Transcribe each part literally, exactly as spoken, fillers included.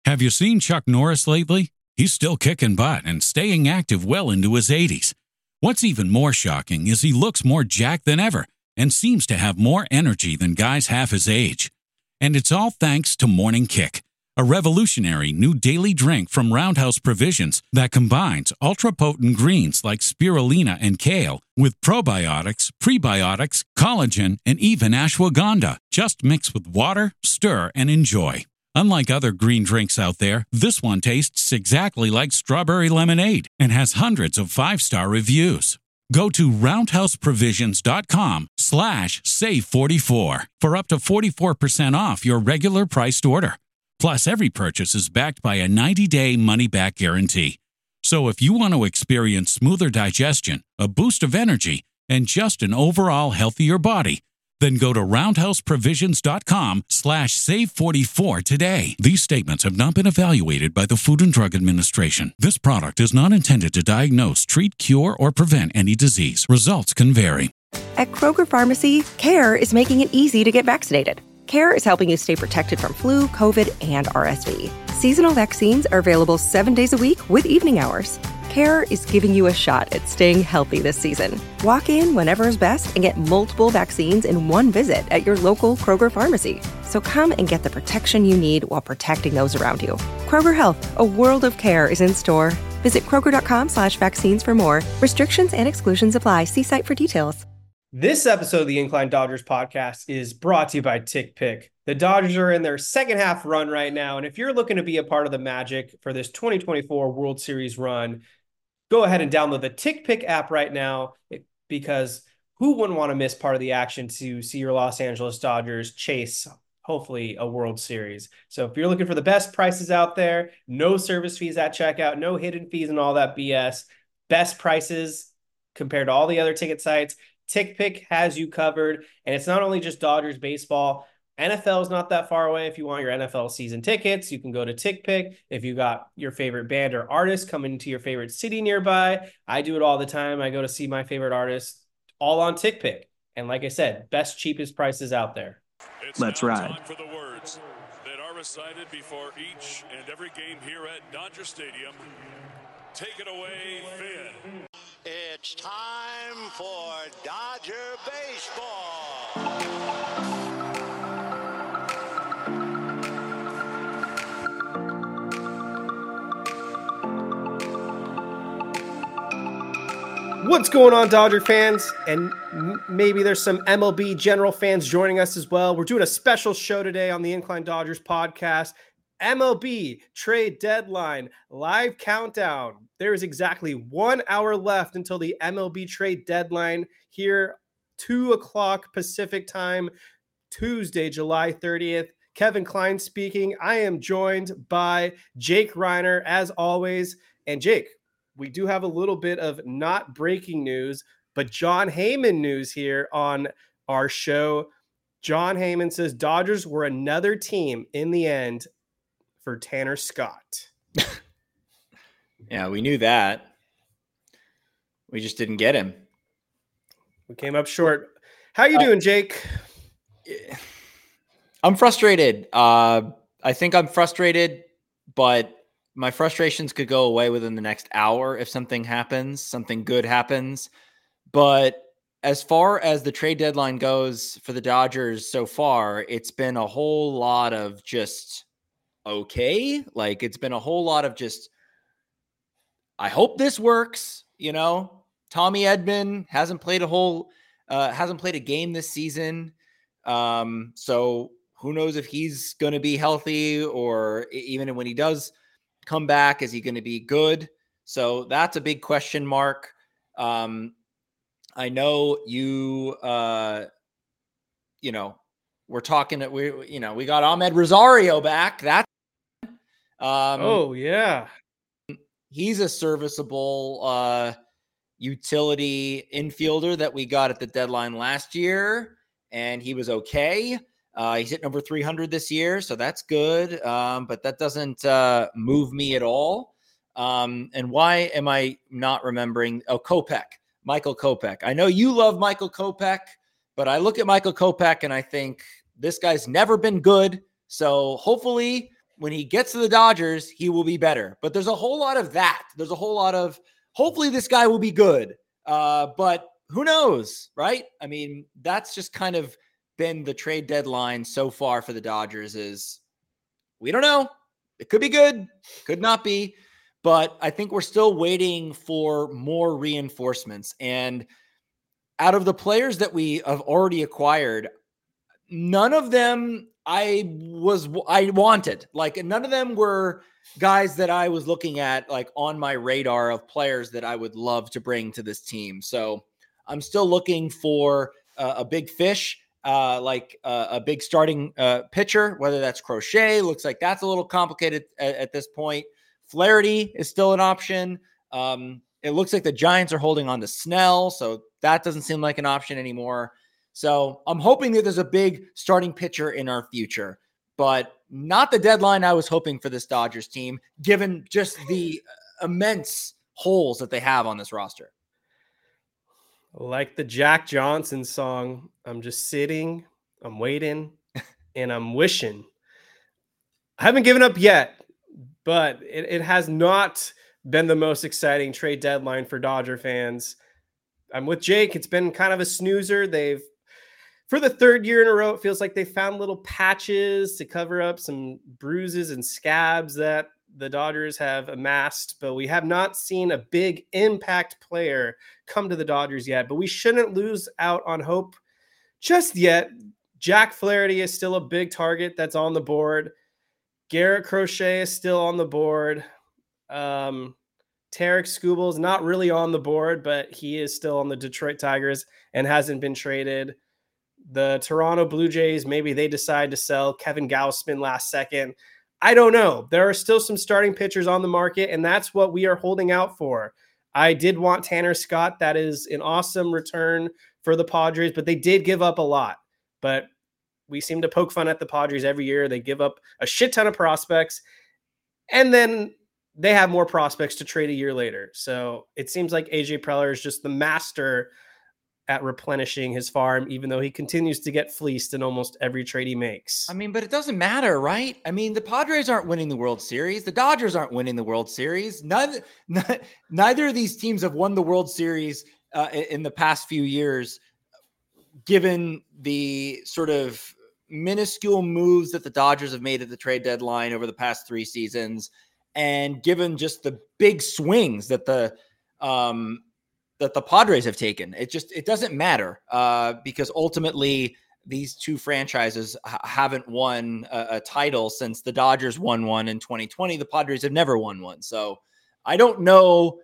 Have you seen Chuck Norris lately? He's still kicking butt and staying active well into his eighties. What's even more shocking is he looks more jacked than ever and seems to have more energy than guys half his age. And it's all thanks to Morning Kick, a revolutionary new daily drink from Roundhouse Provisions that combines ultra-potent greens like spirulina and kale with probiotics, prebiotics, collagen, and even ashwagandha. Just mix with water, stir, and enjoy. Unlike other green drinks out there, this one tastes exactly like strawberry lemonade and has hundreds of five-star reviews. Go to roundhouseprovisions.com slash save44 for up to forty-four percent off your regular priced order. Plus, every purchase is backed by a ninety-day money-back guarantee. So if you want to experience smoother digestion, a boost of energy, and just an overall healthier body, then go to roundhouseprovisions.com slash save44 today. These statements have not been evaluated by the Food and Drug Administration. This product is not intended to diagnose, treat, cure, or prevent any disease. Results can vary. At Kroger Pharmacy, CARE is making it easy to get vaccinated. CARE is helping you stay protected from flu, COVID, and R S V. Seasonal vaccines are available seven days a week with evening hours. CARE is giving you a shot at staying healthy this season. Walk in whenever is best and get multiple vaccines in one visit at your local Kroger pharmacy. So come and get the protection you need while protecting those around you. Kroger Health, a world of care is in store. Visit kroger.com slash vaccines for more. Restrictions and exclusions apply. See site for details. This episode of the Incline Dodgers podcast is brought to you by TickPick. The Dodgers are in their second half run right now, and if you're looking to be a part of the magic for this twenty twenty-four World Series run, go ahead and download the TickPick app right now, because who wouldn't want to miss part of the action to see your Los Angeles Dodgers chase, hopefully, a World Series. So if you're looking for the best prices out there, no service fees at checkout, no hidden fees and all that B S, best prices compared to all the other ticket sites, TickPick has you covered. And it's not only just Dodgers baseball. N F L is not that far away. If you want your N F L season tickets, you can go to TickPick. If you got your favorite band or artist coming to your favorite city nearby, I do it all the time. I go to see my favorite artists all on TickPick. And like I said, best, cheapest prices out there. It's Let's now ride. Time for the words that are recited before each and every game here at Dodger Stadium. Take it away, Finn. It's time for Dodger baseball. What's going on, Dodger fans? And m- maybe there's some M L B general fans joining us as well. We're doing a special show today on the Incline Dodgers podcast. M L B trade deadline live countdown. There is exactly one hour left until the M L B trade deadline here, two o'clock Pacific time, Tuesday, July thirtieth. Kevin Klein speaking. I am joined by Jake Reiner, as always. And Jake, we do have a little bit of not breaking news, but Jon Heyman news here on our show. Jon Heyman says Dodgers were another team in the end for Tanner Scott. Yeah, we knew that. We just didn't get him. We came up short. How you doing, Jake? I'm frustrated. Uh, I think I'm frustrated, but my frustrations could go away within the next hour if something happens, something good happens. But as far as the trade deadline goes for the Dodgers so far, it's been a whole lot of just okay. Like, it's been a whole lot of just, I hope this works. You know, Tommy Edman hasn't played a whole, uh, hasn't played a game this season. Um, so who knows if he's going to be healthy, or even when he does come back, is he going to be good? So that's a big question mark. Um, I know you, uh, you know, we're talking, we, you know, we got Ahmed Rosario back. That's, um, oh yeah. He's a serviceable, uh, utility infielder that we got at the deadline last year, and he was okay. Uh, he's hitting over three hundred this year, so that's good. Um, but that doesn't uh, move me at all. Um, and why am I not remembering? Oh, Kopech, Michael Kopech. I know you love Michael Kopech, but I look at Michael Kopech and I think this guy's never been good. So hopefully when he gets to the Dodgers, he will be better. But there's a whole lot of that. There's a whole lot of, hopefully this guy will be good. Uh, but who knows, right? I mean, that's just kind of been the trade deadline so far for the Dodgers is we don't know. It could be good. It could not be. But I think we're still waiting for more reinforcements. And out of the players that we have already acquired, none of them I was, I wanted. Like, none of them were guys that I was looking at, like, on my radar of players that I would love to bring to this team. So I'm still looking for uh, a big fish, uh, like uh, a big starting uh, pitcher, whether that's Crochet. Looks like that's a little complicated at, at this point. Flaherty is still an option. Um, it looks like the Giants are holding on to Snell, so that doesn't seem like an option anymore. So I'm hoping that there's a big starting pitcher in our future, but not the deadline I was hoping for this Dodgers team, given just the immense holes that they have on this roster. Like the Jack Johnson song, I'm just sitting, I'm waiting, and I'm wishing. I haven't given up yet, but it, it has not been the most exciting trade deadline for Dodger fans. I'm with Jake. It's been kind of a snoozer. They've, for the third year in a row, it feels like they found little patches to cover up some bruises and scabs that the Dodgers have amassed, but we have not seen a big impact player come to the Dodgers yet. But we shouldn't lose out on hope just yet. Jack Flaherty is still a big target that's on the board. Garrett Crochet is still on the board. Um, Tarek Skubal is not really on the board, but he is still on the Detroit Tigers and hasn't been traded. The Toronto Blue Jays, maybe they decide to sell Kevin Gausman last second. I don't know. There are still some starting pitchers on the market, and that's what we are holding out for. I did want Tanner Scott. That is an awesome return for the Padres, but they did give up a lot. But we seem to poke fun at the Padres every year. They give up a shit ton of prospects, and then they have more prospects to trade a year later. So it seems like A J Preller is just the master at replenishing his farm, even though he continues to get fleeced in almost every trade he makes. I mean, but it doesn't matter, right? I mean, the Padres aren't winning the World Series. The Dodgers aren't winning the World Series. Neither, neither of these teams have won the World Series uh, in the past few years, given the sort of minuscule moves that the Dodgers have made at the trade deadline over the past three seasons, and given just the big swings that the um, that the Padres have taken. It just, it doesn't matter uh, because ultimately these two franchises h- haven't won a, a title since the Dodgers won one in twenty twenty. The Padres have never won one. So I don't know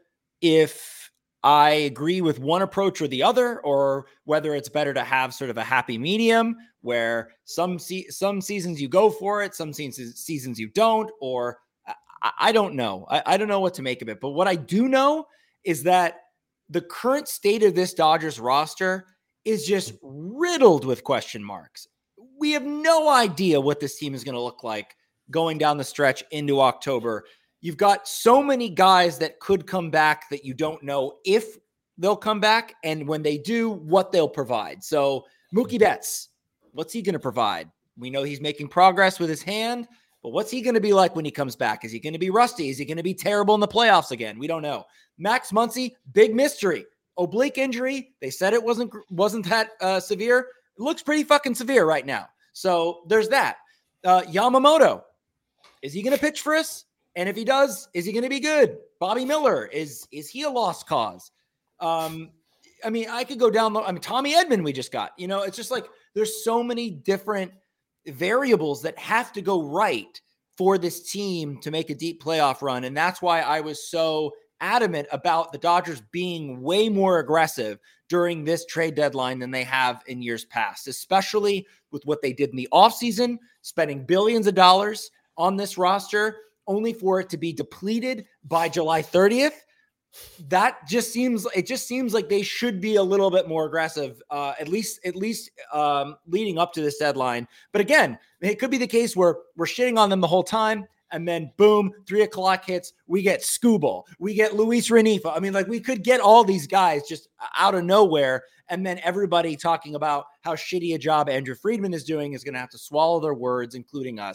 if I agree with one approach or the other, or whether it's better to have sort of a happy medium where some se- some seasons you go for it, some seasons, seasons you don't, or I, I don't know. I, I don't know what to make of it. But what I do know is that the current state of this Dodgers roster is just riddled with question marks. We have no idea what this team is going to look like going down the stretch into October. You've got so many guys that could come back that you don't know if they'll come back, and when they do, what they'll provide. So Mookie Betts, what's he going to provide? We know he's making progress with his hand, but what's he going to be like when he comes back? Is he going to be rusty? Is he going to be terrible in the playoffs again? We don't know. Max Muncy, big mystery. Oblique injury. They said it wasn't wasn't that uh, severe. It looks pretty fucking severe right now. So there's that. Uh, Yamamoto, is he going to pitch for us? And if he does, is he going to be good? Bobby Miller, is is he a lost cause? Um, I mean, I could go down. I mean, Tommy Edman, we just got. You know, it's just like there's so many different variables that have to go right for this team to make a deep playoff run, and that's why I was so adamant about the Dodgers being way more aggressive during this trade deadline than they have in years past, especially with what they did in the offseason, spending billions of dollars on this roster, only for it to be depleted by July thirtieth. That just seems, it just seems like they should be a little bit more aggressive, uh, at least, at least um, leading up to this deadline. But again, it could be the case where we're shitting on them the whole time. And then boom, three o'clock hits. We get Skubal. We get Luis Renifa. I mean, like we could get all these guys just out of nowhere. And then everybody talking about how shitty a job Andrew Friedman is doing is going to have to swallow their words, including us.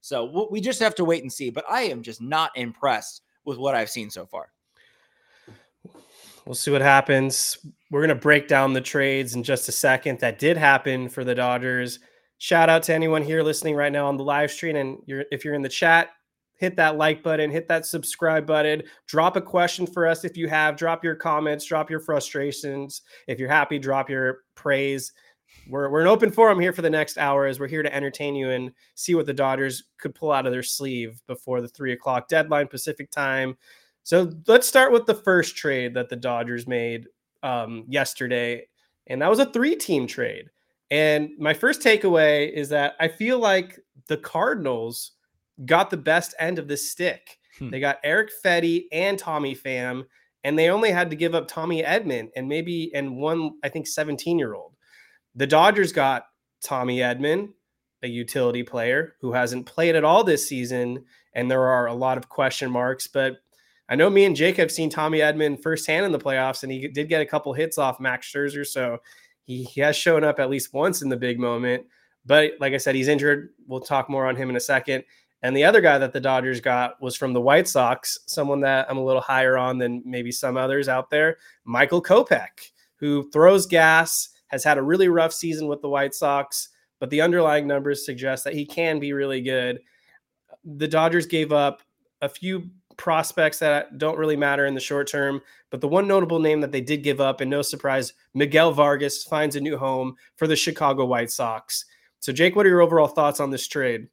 So we just have to wait and see. But I am just not impressed with what I've seen so far. We'll see what happens. We're going to break down the trades in just a second that did happen for the Dodgers. Shout out to anyone here listening right now on the live stream. And you're, if you're in the chat, hit that like button, hit that subscribe button, drop a question for us if you have, drop your comments, drop your frustrations. If you're happy, drop your praise. We're, we're an open forum here for the next hour as we're here to entertain you and see what the Dodgers could pull out of their sleeve before the three o'clock deadline Pacific time. So let's start with the first trade that the Dodgers made um, yesterday, and that was a three-team trade. And my first takeaway is that I feel like the Cardinals got the best end of the stick. Hmm. They got Erick Fedde and Tommy Pham, and they only had to give up Tommy Edman and maybe and one, I think, seventeen-year-old. The Dodgers got Tommy Edman, a utility player who hasn't played at all this season, and there are a lot of question marks, but I know me and Jake have seen Tommy Edman firsthand in the playoffs, and he did get a couple hits off Max Scherzer, so he, he has shown up at least once in the big moment. But like I said, he's injured. We'll talk more on him in a second. And the other guy that the Dodgers got was from the White Sox, someone that I'm a little higher on than maybe some others out there, Michael Kopech, who throws gas, has had a really rough season with the White Sox, but the underlying numbers suggest that he can be really good. The Dodgers gave up a few prospects that don't really matter in the short term, but the one notable name that they did give up, and no surprise, Miguel Vargas finds a new home for the Chicago White Sox. So Jake, what are your overall thoughts on this trade?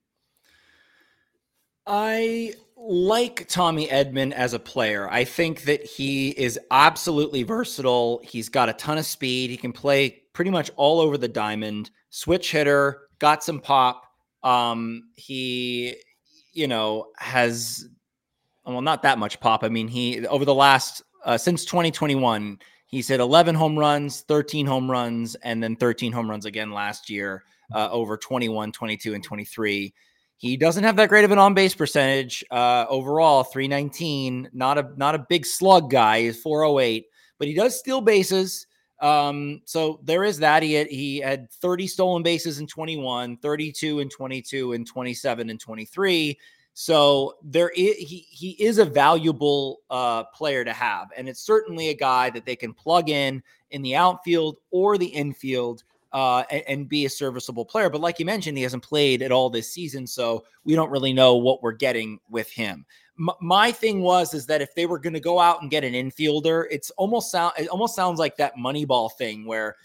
I like Tommy Edman as a player. I think that he is absolutely versatile. He's got a ton of speed. He can play pretty much all over the diamond, switch hitter, got some pop. Um, he, you know, has well, not that much pop. I mean, he, over the last, uh, since twenty twenty-one, he's hit eleven home runs, thirteen home runs, and then thirteen home runs again last year, uh, over twenty-one, twenty-two, and twenty-three. He doesn't have that great of an on-base percentage, uh, overall, three nineteen, not a, not a big slug guy. He's four oh eight, but he does steal bases. Um, so there is that. He had, he had thirty stolen bases in twenty-one, thirty-two in twenty-two, and twenty-seven in twenty-three. So there is, he, he is a valuable uh, player to have. And it's certainly a guy that they can plug in in the outfield or the infield uh, and, and be a serviceable player. But like you mentioned, he hasn't played at all this season, so we don't really know what we're getting with him. M- my thing was, is that if they were going to go out and get an infielder, it's almost sound, it almost sounds like that Moneyball thing where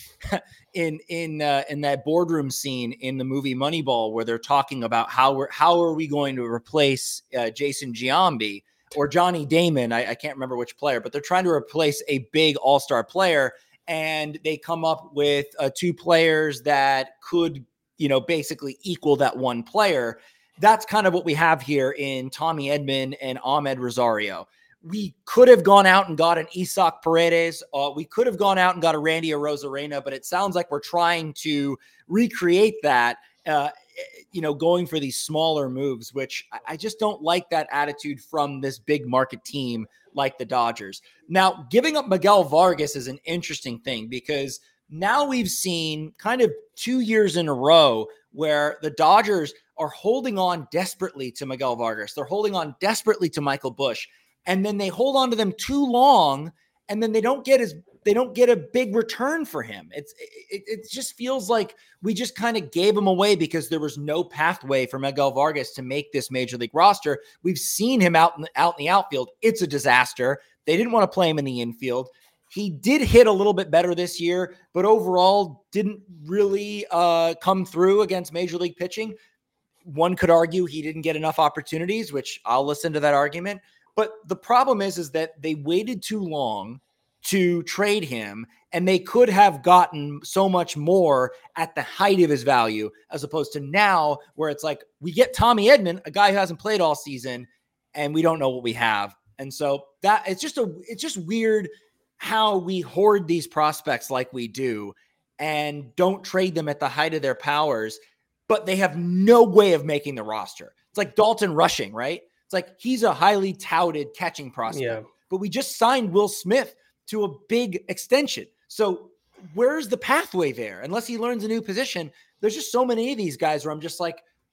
in, in, uh, in that boardroom scene in the movie Moneyball, where they're talking about how we're, how are we going to replace uh, Jason Giambi or Johnny Damon. I, I can't remember which player, but they're trying to replace a big all-star player. And they come up with uh, two players that could, you know, basically equal that one player. That's kind of what we have here in Tommy Edman and Ahmed Rosario. We could have gone out and got an Isaac Paredes. Uh, we could have gone out and got a Randy Arozarena, but it sounds like we're trying to recreate that, uh, you know, going for these smaller moves, which I just don't like that attitude from this big market team like the Dodgers. Now, giving up Miguel Vargas is an interesting thing because now we've seen kind of two years in a row where the Dodgers are holding on desperately to Miguel Vargas. They're holding on desperately to Michael Busch, and then they hold on to them too long, and then they don't get as they don't get a big return for him. It's it, it just feels like we just kind of gave him away because there was no pathway for Miguel Vargas to make this major league roster. We've seen him out in the, out in the outfield. It's a disaster. They didn't want to play him in the infield. He did hit a little bit better this year, but overall didn't really uh, come through against major league pitching. One could argue he didn't get enough opportunities, which I'll listen to that argument. But the problem is, is that they waited too long to trade him, and they could have gotten so much more at the height of his value, as opposed to now where it's like we get Tommy Edman, a guy who hasn't played all season, and we don't know what we have. And so that it's just a, it's just weird how we hoard these prospects like we do and don't trade them at the height of their powers, but they have no way of making the roster. It's like Dalton Rushing, right? It's like he's a highly touted catching prospect, yeah. But we just signed Will Smith to a big extension. So where's the pathway there? Unless he learns a new position, there's just so many of these guys where I'm just like,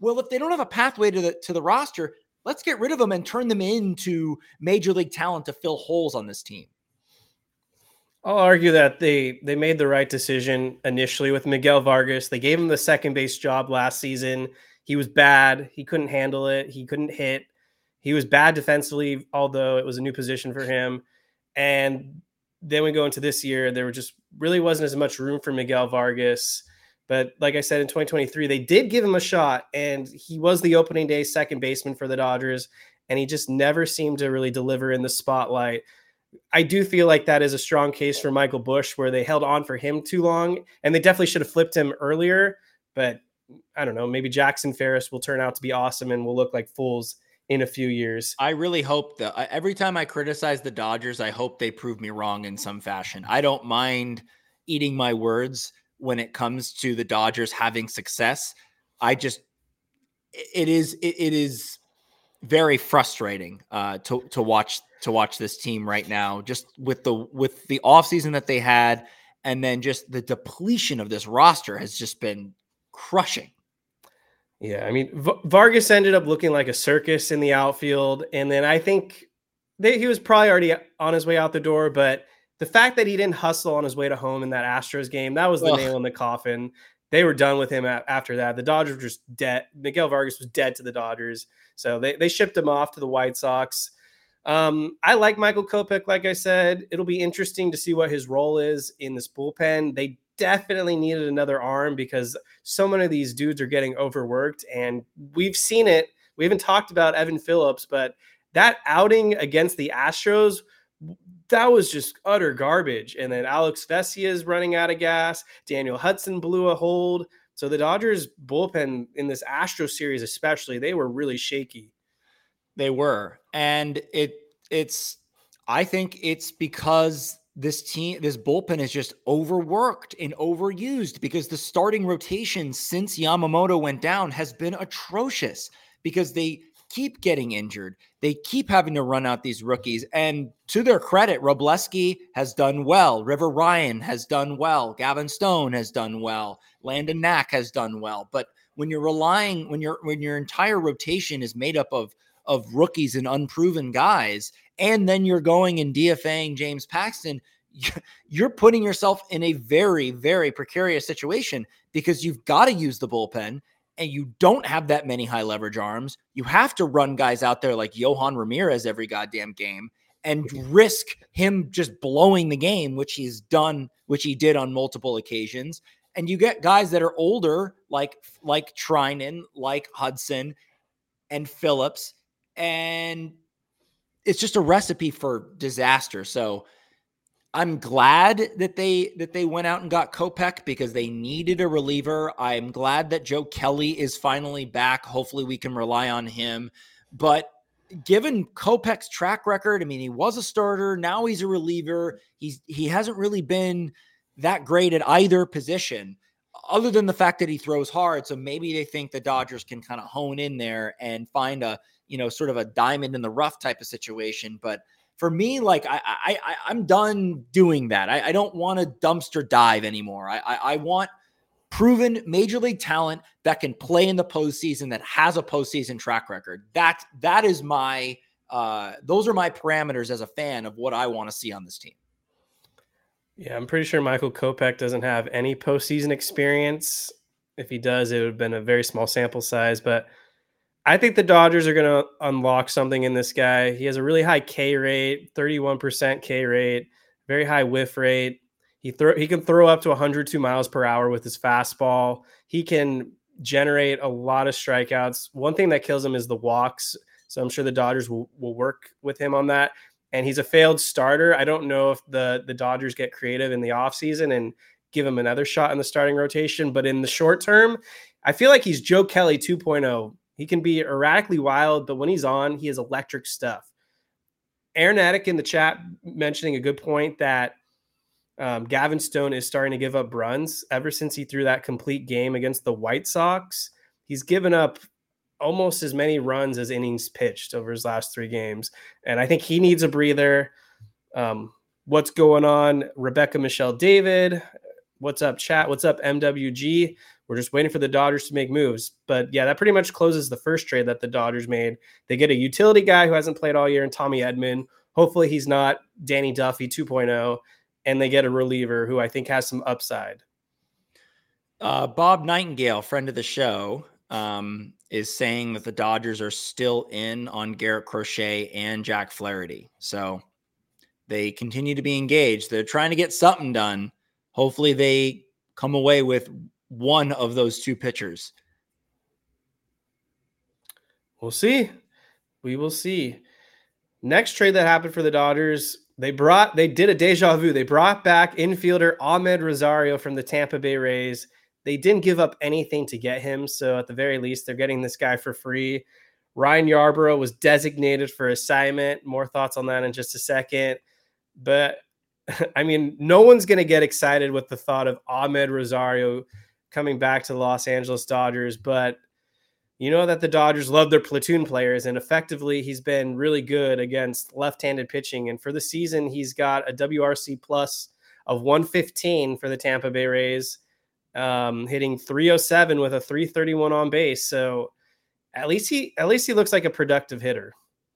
Well, if they don't have a pathway to the to the roster, let's get rid of them and turn them into major league talent to fill holes on this team. I'll argue that they they made the right decision initially with Miguel Vargas. They gave him the second base job last season. He was bad. He couldn't handle it. He couldn't hit. He was bad defensively, although it was a new position for him. And then we go into this year, there just really wasn't as much room for Miguel Vargas. But like I said, in twenty twenty-three, they did give him a shot, and he was the opening day second baseman for the Dodgers, and he just never seemed to really deliver in the spotlight. I do feel like that is a strong case for Michael Busch, where they held on for him too long, and they definitely should have flipped him earlier. But I don't know, maybe Jackson Ferris will turn out to be awesome and will look like fools in a few years. I really hope that I, every time I criticize the Dodgers, I hope they prove me wrong in some fashion. I don't mind eating my words when it comes to the Dodgers having success. I just, it is, it, it is very frustrating uh, to, to watch, to watch this team right now, just with the, with the offseason that they had. And then just the depletion of this roster has just been crushing. Yeah, I mean, v- Vargas ended up looking like a circus in the outfield. And then I think they, he was probably already on his way out the door. But the fact that he didn't hustle on his way to home in that Astros game, that was the Ugh. nail in the coffin. They were done with him after that. The Dodgers were just dead. Miguel Vargas was dead to the Dodgers. So they, they shipped him off to the White Sox. Um, I like Michael Kopech, like I said. It'll be interesting to see what his role is in this bullpen. They definitely needed another arm because so many of these dudes are getting overworked, and we've seen it. We haven't talked about Evan Phillips, but that outing against the Astros, that was just utter garbage. And then Alex Vesia is running out of gas. Daniel Hudson blew a hold. So the Dodgers bullpen in this Astros series, especially, they were really shaky. They were. And it it's, I think it's because this team, this bullpen is just overworked and overused because the starting rotation since Yamamoto went down has been atrocious because they keep getting injured. They keep having to run out these rookies. And to their credit, Robleski has done well. River Ryan has done well. Gavin Stone has done well. Landon Knack has done well. But when you're relying, when your when your entire rotation is made up of of rookies and unproven guys, and then you're going and DFAing James Paxton, you're putting yourself in a very, very precarious situation because you've got to use the bullpen and you don't have that many high leverage arms. You have to run guys out there like Yohan Ramirez every goddamn game and risk him just blowing the game, which he's done, which he did on multiple occasions. And you get guys that are older, like, like Treinen, like Hudson and Phillips, and it's just a recipe for disaster. So I'm glad that they that they went out and got Kopech because they needed a reliever. I'm glad that Joe Kelly is finally back. Hopefully we can rely on him. But given Kopech's track record, I mean, he was a starter. Now he's a reliever. He's he hasn't really been that great at either position other than the fact that he throws hard. So maybe they think the Dodgers can kind of hone in there and find a, you know, sort of a diamond in the rough type of situation. But for me, like I, I, I I'm done doing that. I, I don't want to dumpster dive anymore. I, I, I want proven major league talent that can play in the postseason, that has a postseason track record. That that is my, uh, those are my parameters as a fan of what I want to see on this team. Yeah, I'm pretty sure Michael Kopech doesn't have any postseason experience. If he does, it would have been a very small sample size, but I think the Dodgers are going to unlock something in this guy. He has a really high K rate, thirty-one percent K rate, very high whiff rate. He throw he can throw up to one hundred two miles per hour with his fastball. He can generate a lot of strikeouts. One thing that kills him is the walks. So I'm sure the Dodgers will, will work with him on that. And he's a failed starter. I don't know if the, the Dodgers get creative in the offseason and give him another shot in the starting rotation. But in the short term, I feel like he's Joe Kelly two point oh. He can be erratically wild, but when he's on, he has electric stuff. Aaron Attic in the chat mentioning a good point that um, Gavin Stone is starting to give up runs. Ever since he threw that complete game against the White Sox, he's given up almost as many runs as innings pitched over his last three games. And I think he needs a breather. Um, what's going on? Rebecca Michelle David. What's up, chat? What's up, M W G? We're just waiting for the Dodgers to make moves. But yeah, that pretty much closes the first trade that the Dodgers made. They get a utility guy who hasn't played all year in Tommy Edman. Hopefully he's not Danny Duffy two point oh. And they get a reliever who I think has some upside. Uh, Bob Nightingale, friend of the show, um, is saying that the Dodgers are still in on Garrett Crochet and Jack Flaherty. So they continue to be engaged. They're trying to get something done. Hopefully they come away with one of those two pitchers. We'll see. We will see. Next trade that happened for the Dodgers, they brought, they did a deja vu. They brought back infielder Ahmed Rosario from the Tampa Bay Rays. They didn't give up anything to get him. So at the very least, they're getting this guy for free. Ryan Yarbrough was designated for assignment. More thoughts on that in just a second. But I mean, no one's going to get excited with the thought of Ahmed Rosario coming back to the Los Angeles Dodgers. But you know that the Dodgers love their platoon players, and effectively he's been really good against left-handed pitching. And for the season, he's got a W R C plus of one fifteen for the Tampa Bay Rays. Um, hitting three oh seven with a three thirty-one on base. So at least he, at least he looks like a productive hitter.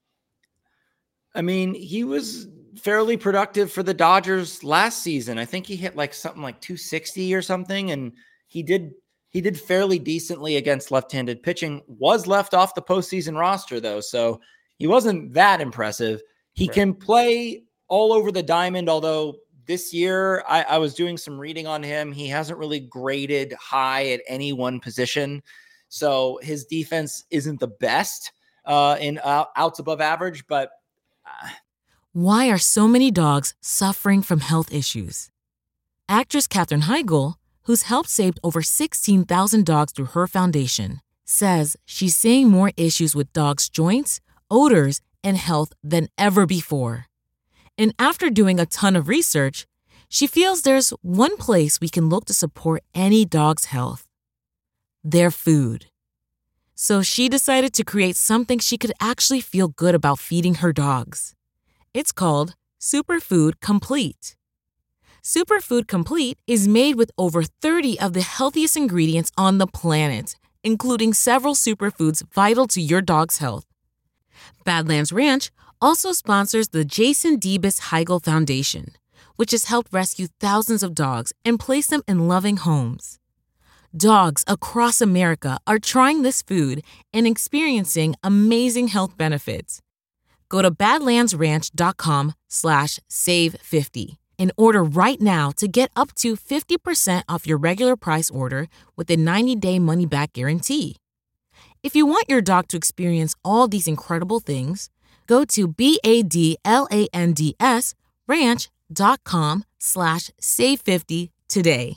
I mean, he was fairly productive for the Dodgers last season. I think he hit like something like two sixty or something. And he did, he did fairly decently against left-handed pitching, was left off the postseason roster though. So he wasn't that impressive. He right. can play all over the diamond, although this year, I, I was doing some reading on him. He hasn't really graded high at any one position. So his defense isn't the best uh, in uh, outs above average, but... Uh... Why are so many dogs suffering from health issues? Actress Katherine Heigl, who's helped save over sixteen thousand dogs through her foundation, says she's seeing more issues with dogs' joints, odors, and health than ever before. And after doing a ton of research, she feels there's one place we can look to support any dog's health: their food. So she decided to create something she could actually feel good about feeding her dogs. It's called Superfood Complete. Superfood Complete is made with over thirty of the healthiest ingredients on the planet, including several superfoods vital to your dog's health. Badlands Ranch also sponsors the Jason Debus Heigl Foundation, which has helped rescue thousands of dogs and place them in loving homes. Dogs across America are trying this food and experiencing amazing health benefits. Go to badlandsranch.com slash save50 and order right now to get up to fifty percent off your regular price order with a ninety-day money-back guarantee. If you want your dog to experience all these incredible things, go to B-A-D-L-A-N-D-S ranch.com slash save 50 today.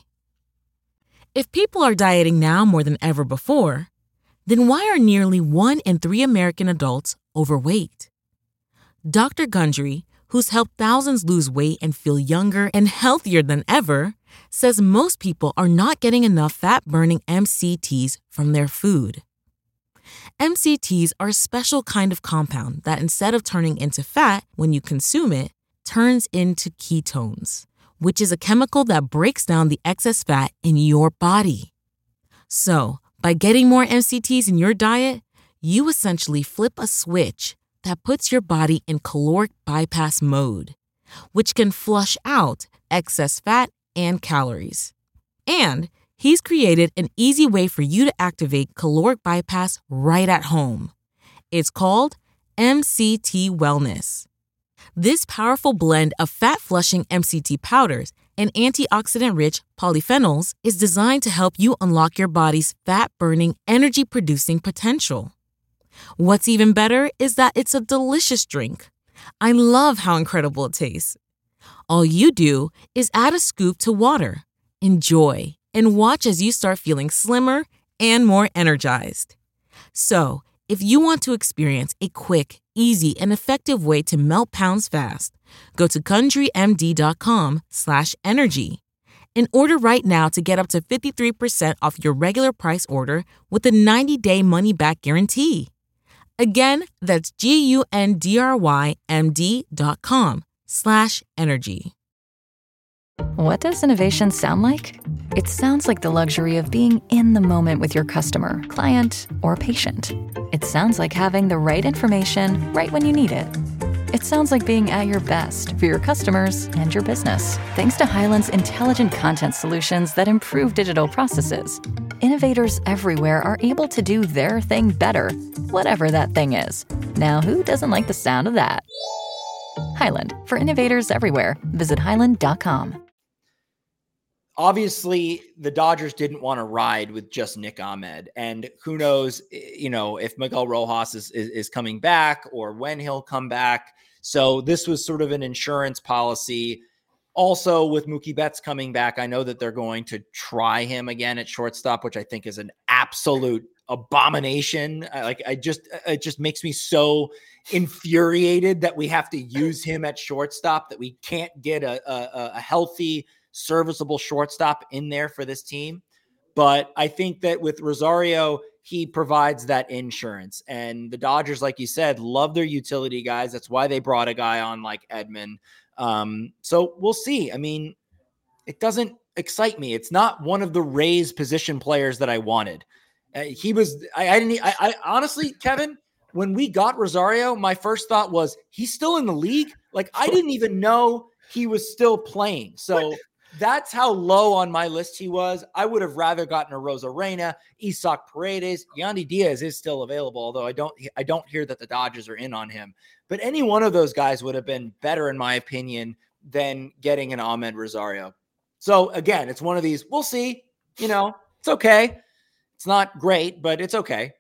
If people are dieting now more than ever before, then why are nearly one in three American adults overweight? Doctor Gundry, who's helped thousands lose weight and feel younger and healthier than ever, says most people are not getting enough fat-burning M C Ts from their food. M C Ts are a special kind of compound that, instead of turning into fat when you consume it, turns into ketones, which is a chemical that breaks down the excess fat in your body. So, by getting more M C Ts in your diet, you essentially flip a switch that puts your body in caloric bypass mode, which can flush out excess fat and calories. And he's created an easy way for you to activate caloric bypass right at home. It's called M C T Wellness. This powerful blend of fat-flushing M C T powders and antioxidant-rich polyphenols is designed to help you unlock your body's fat-burning, energy-producing potential. What's even better is that it's a delicious drink. I love how incredible it tastes. All you do is add a scoop to water, enjoy, and watch as you start feeling slimmer and more energized. So, if you want to experience a quick, easy, and effective way to melt pounds fast, go to GundryMD.com slash energy and order right now to get up to fifty-three percent off your regular price order with a ninety-day money-back guarantee. Again, that's G-U-N-D-R-Y-M-D dot com slash energy. What does innovation sound like? It sounds like the luxury of being in the moment with your customer, client, or patient. It sounds like having the right information right when you need it. It sounds like being at your best for your customers and your business. Thanks to Hyland's intelligent content solutions that improve digital processes, innovators everywhere are able to do their thing better, whatever that thing is. Now, who doesn't like the sound of that? Hyland, for innovators everywhere. Visit hyland dot com. Obviously, the Dodgers didn't want to ride with just Nick Ahmed, and who knows, you know, if Miguel Rojas is, is, is coming back or when he'll come back. So this was sort of an insurance policy. Also, with Mookie Betts coming back, I know that they're going to try him again at shortstop, which I think is an absolute abomination. I, like, I just, it just makes me so infuriated that we have to use him at shortstop, that we can't get a, a, a healthy, serviceable shortstop in there for this team. But I think that with Rosario, he provides that insurance. And the Dodgers, like you said, love their utility guys. That's why they brought a guy on like Edman. Um, so we'll see. I mean, it doesn't excite me. It's not one of the Rays position players that I wanted. Uh, he was, I, I didn't, I, I honestly, Kevin, when we got Rosario, my first thought was he's still in the league. Like, I didn't even know he was still playing. So what? That's how low on my list he was. I would have rather gotten a Rosarena, Isaac Paredes. Yandy Diaz is still available, although I don't I don't hear that the Dodgers are in on him. But any one of those guys would have been better, in my opinion, than getting an Ahmed Rosario. So again, it's one of these, we'll see. You know, it's okay. It's not great, but it's okay.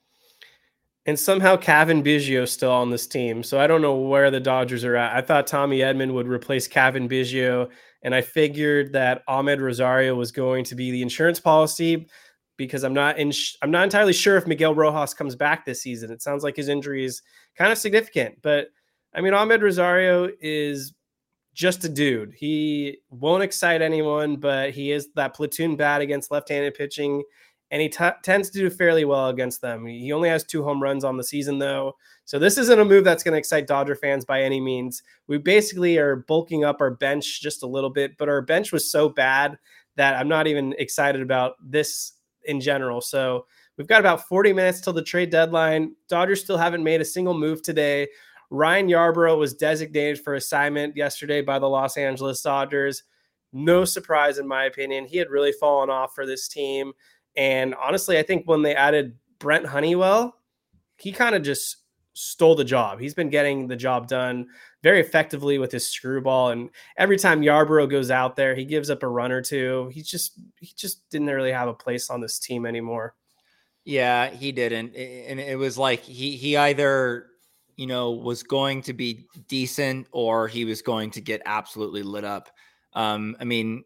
And somehow Kevin Biggio is still on this team. So I don't know where the Dodgers are at. I thought Tommy Edman would replace Kevin Biggio, and I figured that Ahmed Rosario was going to be the insurance policy, because I'm not in, I'm not entirely sure if Miguel Rojas comes back this season. It sounds like his injury is kind of significant. But I mean, Ahmed Rosario is just a dude. He won't excite anyone, but he is that platoon bat against left-handed pitching. And he t- tends to do fairly well against them. He only has two home runs on the season, though. So this isn't a move that's going to excite Dodger fans by any means. We basically are bulking up our bench just a little bit, but our bench was so bad that I'm not even excited about this in general. So we've got about forty minutes till the trade deadline. Dodgers still haven't made a single move today. Ryan Yarbrough was designated for assignment yesterday by the Los Angeles Dodgers. No surprise, in my opinion. He had really fallen off for this team. And honestly, I think when they added Brent Honeywell, he kind of just stole the job. He's been getting the job done very effectively with his screwball. And every time Yarbrough goes out there, he gives up a run or two. He just he just didn't really have a place on this team anymore. Yeah, he didn't. And it was like he he either, you know, was going to be decent or he was going to get absolutely lit up. Um, I mean,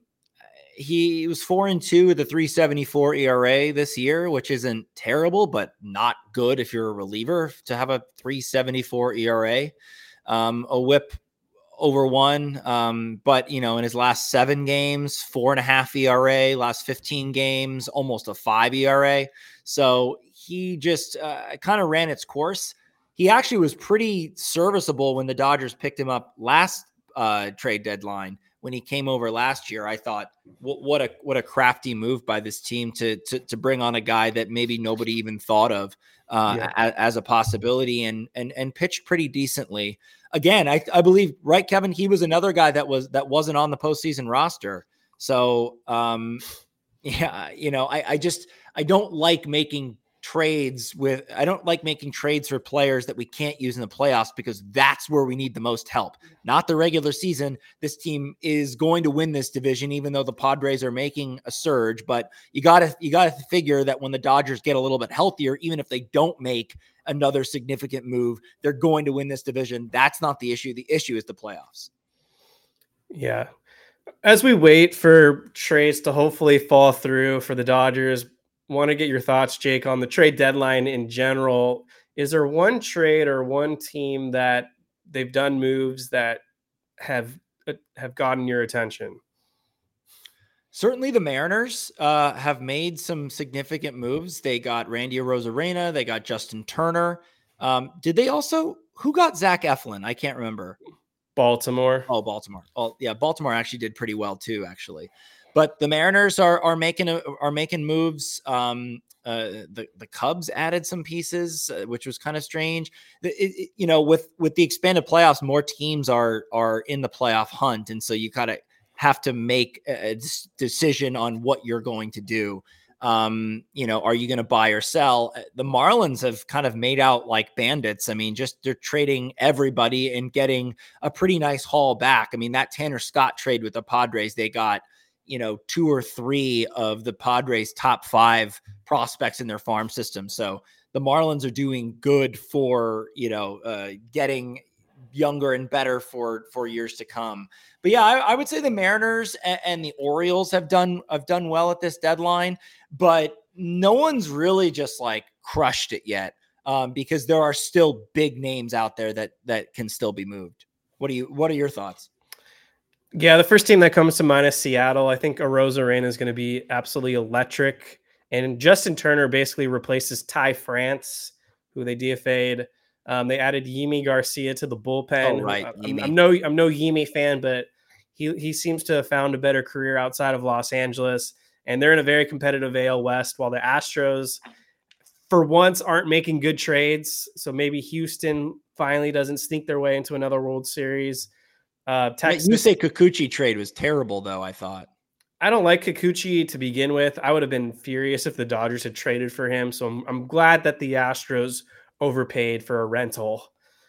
he was four and two with a three seventy-four E R A this year, which isn't terrible, but not good if you're a reliever to have a three seventy-four E R A, um, a whip over one. Um, but you know, in his last seven games, four and a half E R A, last fifteen games, almost a five E R A. So he just uh, kind of ran its course. He actually was pretty serviceable when the Dodgers picked him up last uh, trade deadline. When he came over last year, I thought, what, what a what a crafty move by this team to to to bring on a guy that maybe nobody even thought of uh, yeah. as, as a possibility, and and and pitched pretty decently. Again, I, I believe, right, Kevin, he was another guy that was that wasn't on the postseason roster. So, um, yeah, you know, I, I just I don't like making trades with I don't like making trades for players that we can't use in the playoffs, because that's where we need the most help, not the regular season. This team is going to win this division, even though the Padres are making a surge. But you gotta you gotta figure that when the Dodgers get a little bit healthier, even if they don't make another significant move, they're going to win this division. That's not the issue. The issue is the playoffs. Yeah. As we wait for trades to hopefully fall through for the Dodgers, want to get your thoughts, Jake, on the trade deadline in general. Is there one trade or one team that they've done moves that have have gotten your attention? Certainly the Mariners uh, have made some significant moves. They got Randy Arozarena. They got Justin Turner. Um, did they also, who got Zach Eflin? I can't remember. Baltimore. Oh, Baltimore. Oh, yeah. Baltimore actually did pretty well too, actually. But the Mariners are are making a, are making moves. Um, uh, the the Cubs added some pieces, uh, which was kind of strange. The, it, it, you know, with with the expanded playoffs, more teams are are in the playoff hunt, and so you gotta have to make a decision on what you're going to do. Um, you know, are you going to buy or sell? The Marlins have kind of made out like bandits. I mean, just they're trading everybody and getting a pretty nice haul back. I mean, that Tanner Scott trade with the Padres, they got, you know, two or three of the Padres' top five prospects in their farm system. So the Marlins are doing good for, you know, uh, getting younger and better for, for years to come. But yeah, I, I would say the Mariners and, and the Orioles have done, have done well at this deadline, but no one's really just like crushed it yet, um, because there are still big names out there that, that can still be moved. What do you, what are your thoughts? Yeah, the first team that comes to mind is Seattle. I think Arozarena is going to be absolutely electric. And Justin Turner basically replaces Ty France, who they D F A'd. Um, they added Yimi Garcia to the bullpen. Oh, right. I'm, I'm no I'm no Yimi fan, but he he seems to have found a better career outside of Los Angeles. And they're in a very competitive A L West, while the Astros, for once, aren't making good trades. So maybe Houston finally doesn't sneak their way into another World Series. Uh, Texas, you say Kikuchi trade was terrible, though, I thought. I don't like Kikuchi to begin with. I would have been furious if the Dodgers had traded for him. So I'm, I'm glad that the Astros overpaid for a rental.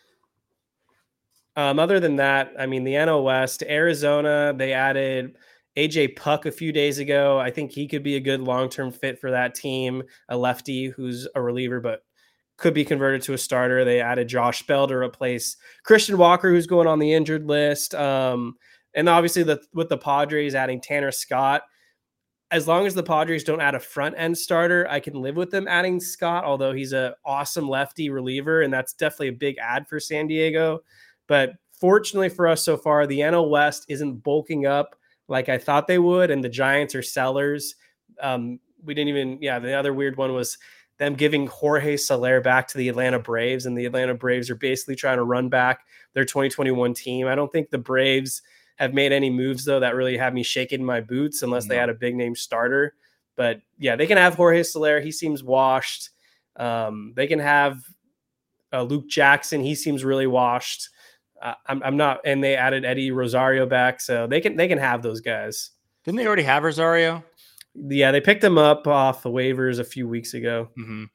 Um, other than that, I mean, the N L West, Arizona, they added A J Puck a few days ago. I think he could be a good long-term fit for that team. A lefty who's a reliever, but could be converted to a starter. They added Josh Bell to replace Christian Walker, who's going on the injured list. Um, and obviously the, with the Padres adding Tanner Scott, as long as the Padres don't add a front end starter, I can live with them adding Scott, although he's an awesome lefty reliever. And that's definitely a big add for San Diego. But fortunately for us so far, the N L West isn't bulking up like I thought they would. And the Giants are sellers. Um, we didn't even, yeah, the other weird one was them giving Jorge Soler back to the Atlanta Braves, and the Atlanta Braves are basically trying to run back their twenty twenty-one team. I don't think the Braves have made any moves, though, that really have me shaking my boots unless no. they had a big name starter. But yeah, they can have Jorge Soler. He seems washed. Um, they can have uh, Luke Jackson. He seems really washed. Uh, I'm, I'm not, and they added Eddie Rosario back, so they can they can have those guys. Didn't they already have Rosario? Yeah, they picked him up off the waivers a few weeks ago. Mm-hmm.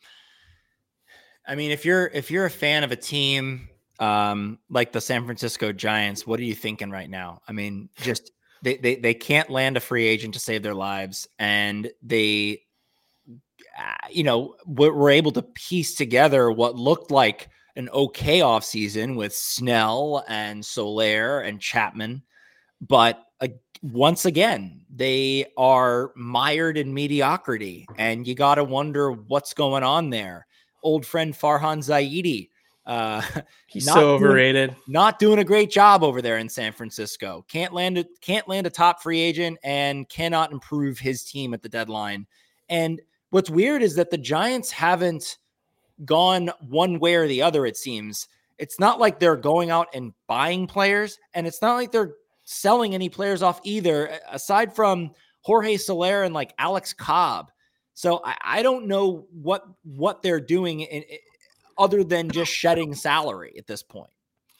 I mean, if you're if you're a fan of a team um, like the San Francisco Giants, what are you thinking right now? I mean, just they they they can't land a free agent to save their lives, and they, uh, you know, were able to piece together what looked like an okay offseason with Snell and Soler and Chapman, but uh, once again, they are mired in mediocrity, and you got to wonder what's going on there. Old friend Farhan Zaidi, uh, he's so overrated. Doing, not doing a great job over there in San Francisco. Can't land a, can't land a top free agent, and cannot improve his team at the deadline. And what's weird is that the Giants haven't gone one way or the other. It seems it's not like they're going out and buying players, and it's not like they're selling any players off either, aside from Jorge Soler and like Alex Cobb. So I, I don't know what what they're doing in, in, other than just shedding salary at this point.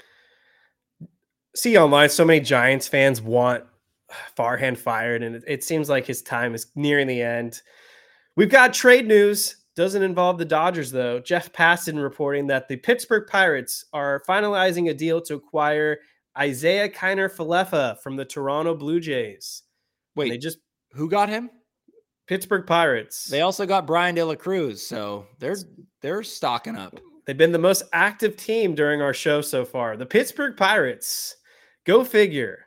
See online, so many Giants fans want Farhan fired, and it, it seems like his time is nearing the end. We've got trade news. Doesn't involve the Dodgers, though. Jeff Passan reporting that the Pittsburgh Pirates are finalizing a deal to acquire Isaiah Kiner-Falefa from the Toronto Blue Jays. Wait, and they just who got him? Pittsburgh Pirates. They also got Brian De La Cruz, so they're they're stocking up. They've been the most active team during our show so far. The Pittsburgh Pirates. Go figure.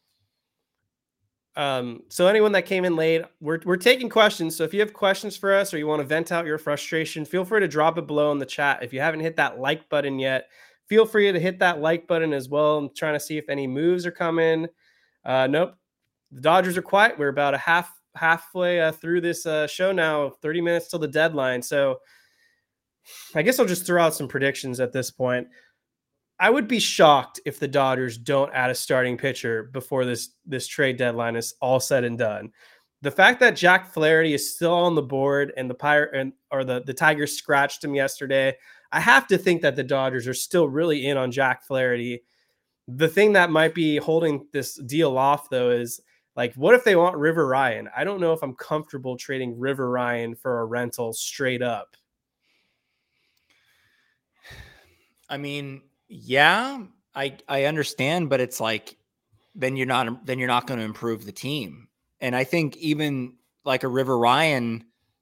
Um, so anyone that came in late, we're we're taking questions. So if you have questions for us or you want to vent out your frustration, feel free to drop it below in the chat. If you haven't hit that like button yet, feel free to hit that like button as well. I'm trying to see if any moves are coming. Uh, nope. The Dodgers are quiet. We're about a half halfway uh, through this uh, show now, thirty minutes till the deadline. So I guess I'll just throw out some predictions at this point. I would be shocked if the Dodgers don't add a starting pitcher before this this trade deadline is all said and done. The fact that Jack Flaherty is still on the board and the Pirate and or the, the Tigers scratched him yesterday, I have to think that the Dodgers are still really in on Jack Flaherty. The thing that might be holding this deal off, though, is like, what if they want River Ryan? I don't know if I'm comfortable trading River Ryan for a rental straight up. I mean, yeah, I I understand, but it's like then you're not then you're not going to improve the team. And I think even like a River Ryan,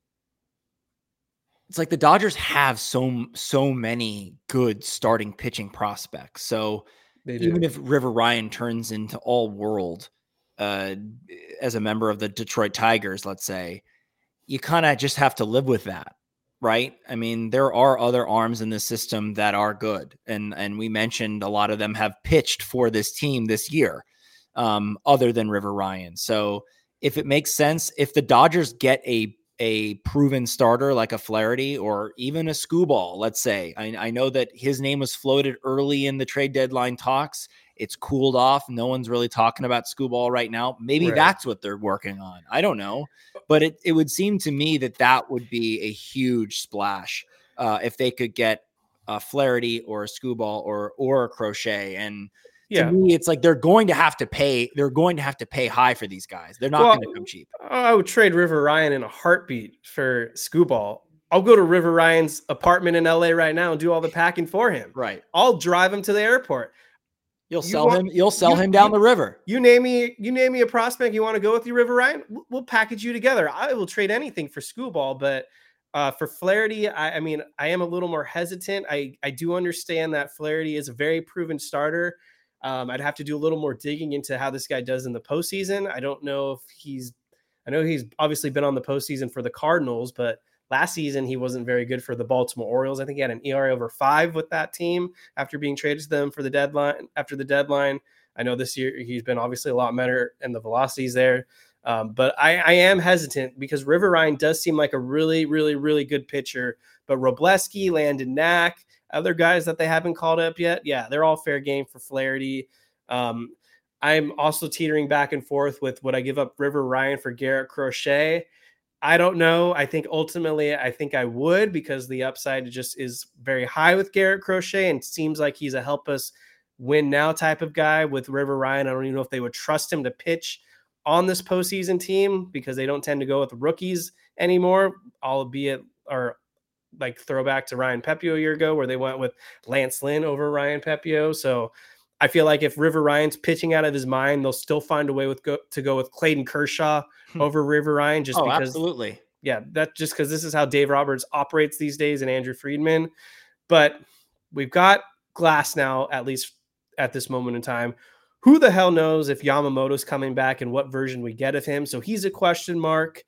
it's like the Dodgers have so so many good starting pitching prospects. So even if River Ryan turns into all world uh, as a member of the Detroit Tigers, let's say, you kind of just have to live with that. Right. I mean, there are other arms in the system that are good. And, and we mentioned a lot of them have pitched for this team this year, um, other than River Ryan. So if it makes sense, if the Dodgers get a, a proven starter like a Flaherty or even a Skubal, let's say, I, I know that his name was floated early in the trade deadline talks. It's cooled off. No one's really talking about Skubal right now. Maybe right. That's what they're working on. I don't know. But it, it would seem to me that that would be a huge splash uh, if they could get a Flaherty or a Skubal or or a Crochet. And to yeah. me, it's like they're going to have to pay. They're going to have to pay high for these guys. They're not well, going to come cheap. I would trade River Ryan in a heartbeat for Skubal. I'll go to River Ryan's apartment in L A right now and do all the packing for him. Right. I'll drive him to the airport. You'll you sell want, him. You'll sell you, him down you, the river. You name me. You name me a prospect you want to go with, you, River Ryan. We'll package you together. I will trade anything for Skubal, but uh, for Flaherty, I, I mean, I am a little more hesitant. I I do understand that Flaherty is a very proven starter. Um, I'd have to do a little more digging into how this guy does in the postseason. I don't know if he's. I know he's obviously been on the postseason for the Cardinals, but last season he wasn't very good for the Baltimore Orioles. I think he had an E R A over five with that team after being traded to them for the deadline. After the deadline, I know this year he's been obviously a lot better and the velocities there. Um, but I, I am hesitant because River Ryan does seem like a really, really, really good pitcher. But Robleski, Landon Knack, other guys that they haven't called up yet, yeah, they're all fair game for Flaherty. Um, I'm also teetering back and forth with would I give up River Ryan for Garrett Crochet? I don't know. I think ultimately, I think I would because the upside just is very high with Garrett Crochet and seems like he's a help us win now type of guy. With River Ryan, I don't even know if they would trust him to pitch on this postseason team because they don't tend to go with rookies anymore, albeit or like throwback to Ryan Pepiot a year ago where they went with Lance Lynn over Ryan Pepiot. So I feel like if River Ryan's pitching out of his mind, they'll still find a way with go, to go with Clayton Kershaw over River Ryan. Just oh, because, absolutely. Yeah, that just because this is how Dave Roberts operates these days and Andrew Friedman. But we've got Glass now, at least at this moment in time. Who the hell knows if Yamamoto's coming back and what version we get of him? So he's a question mark.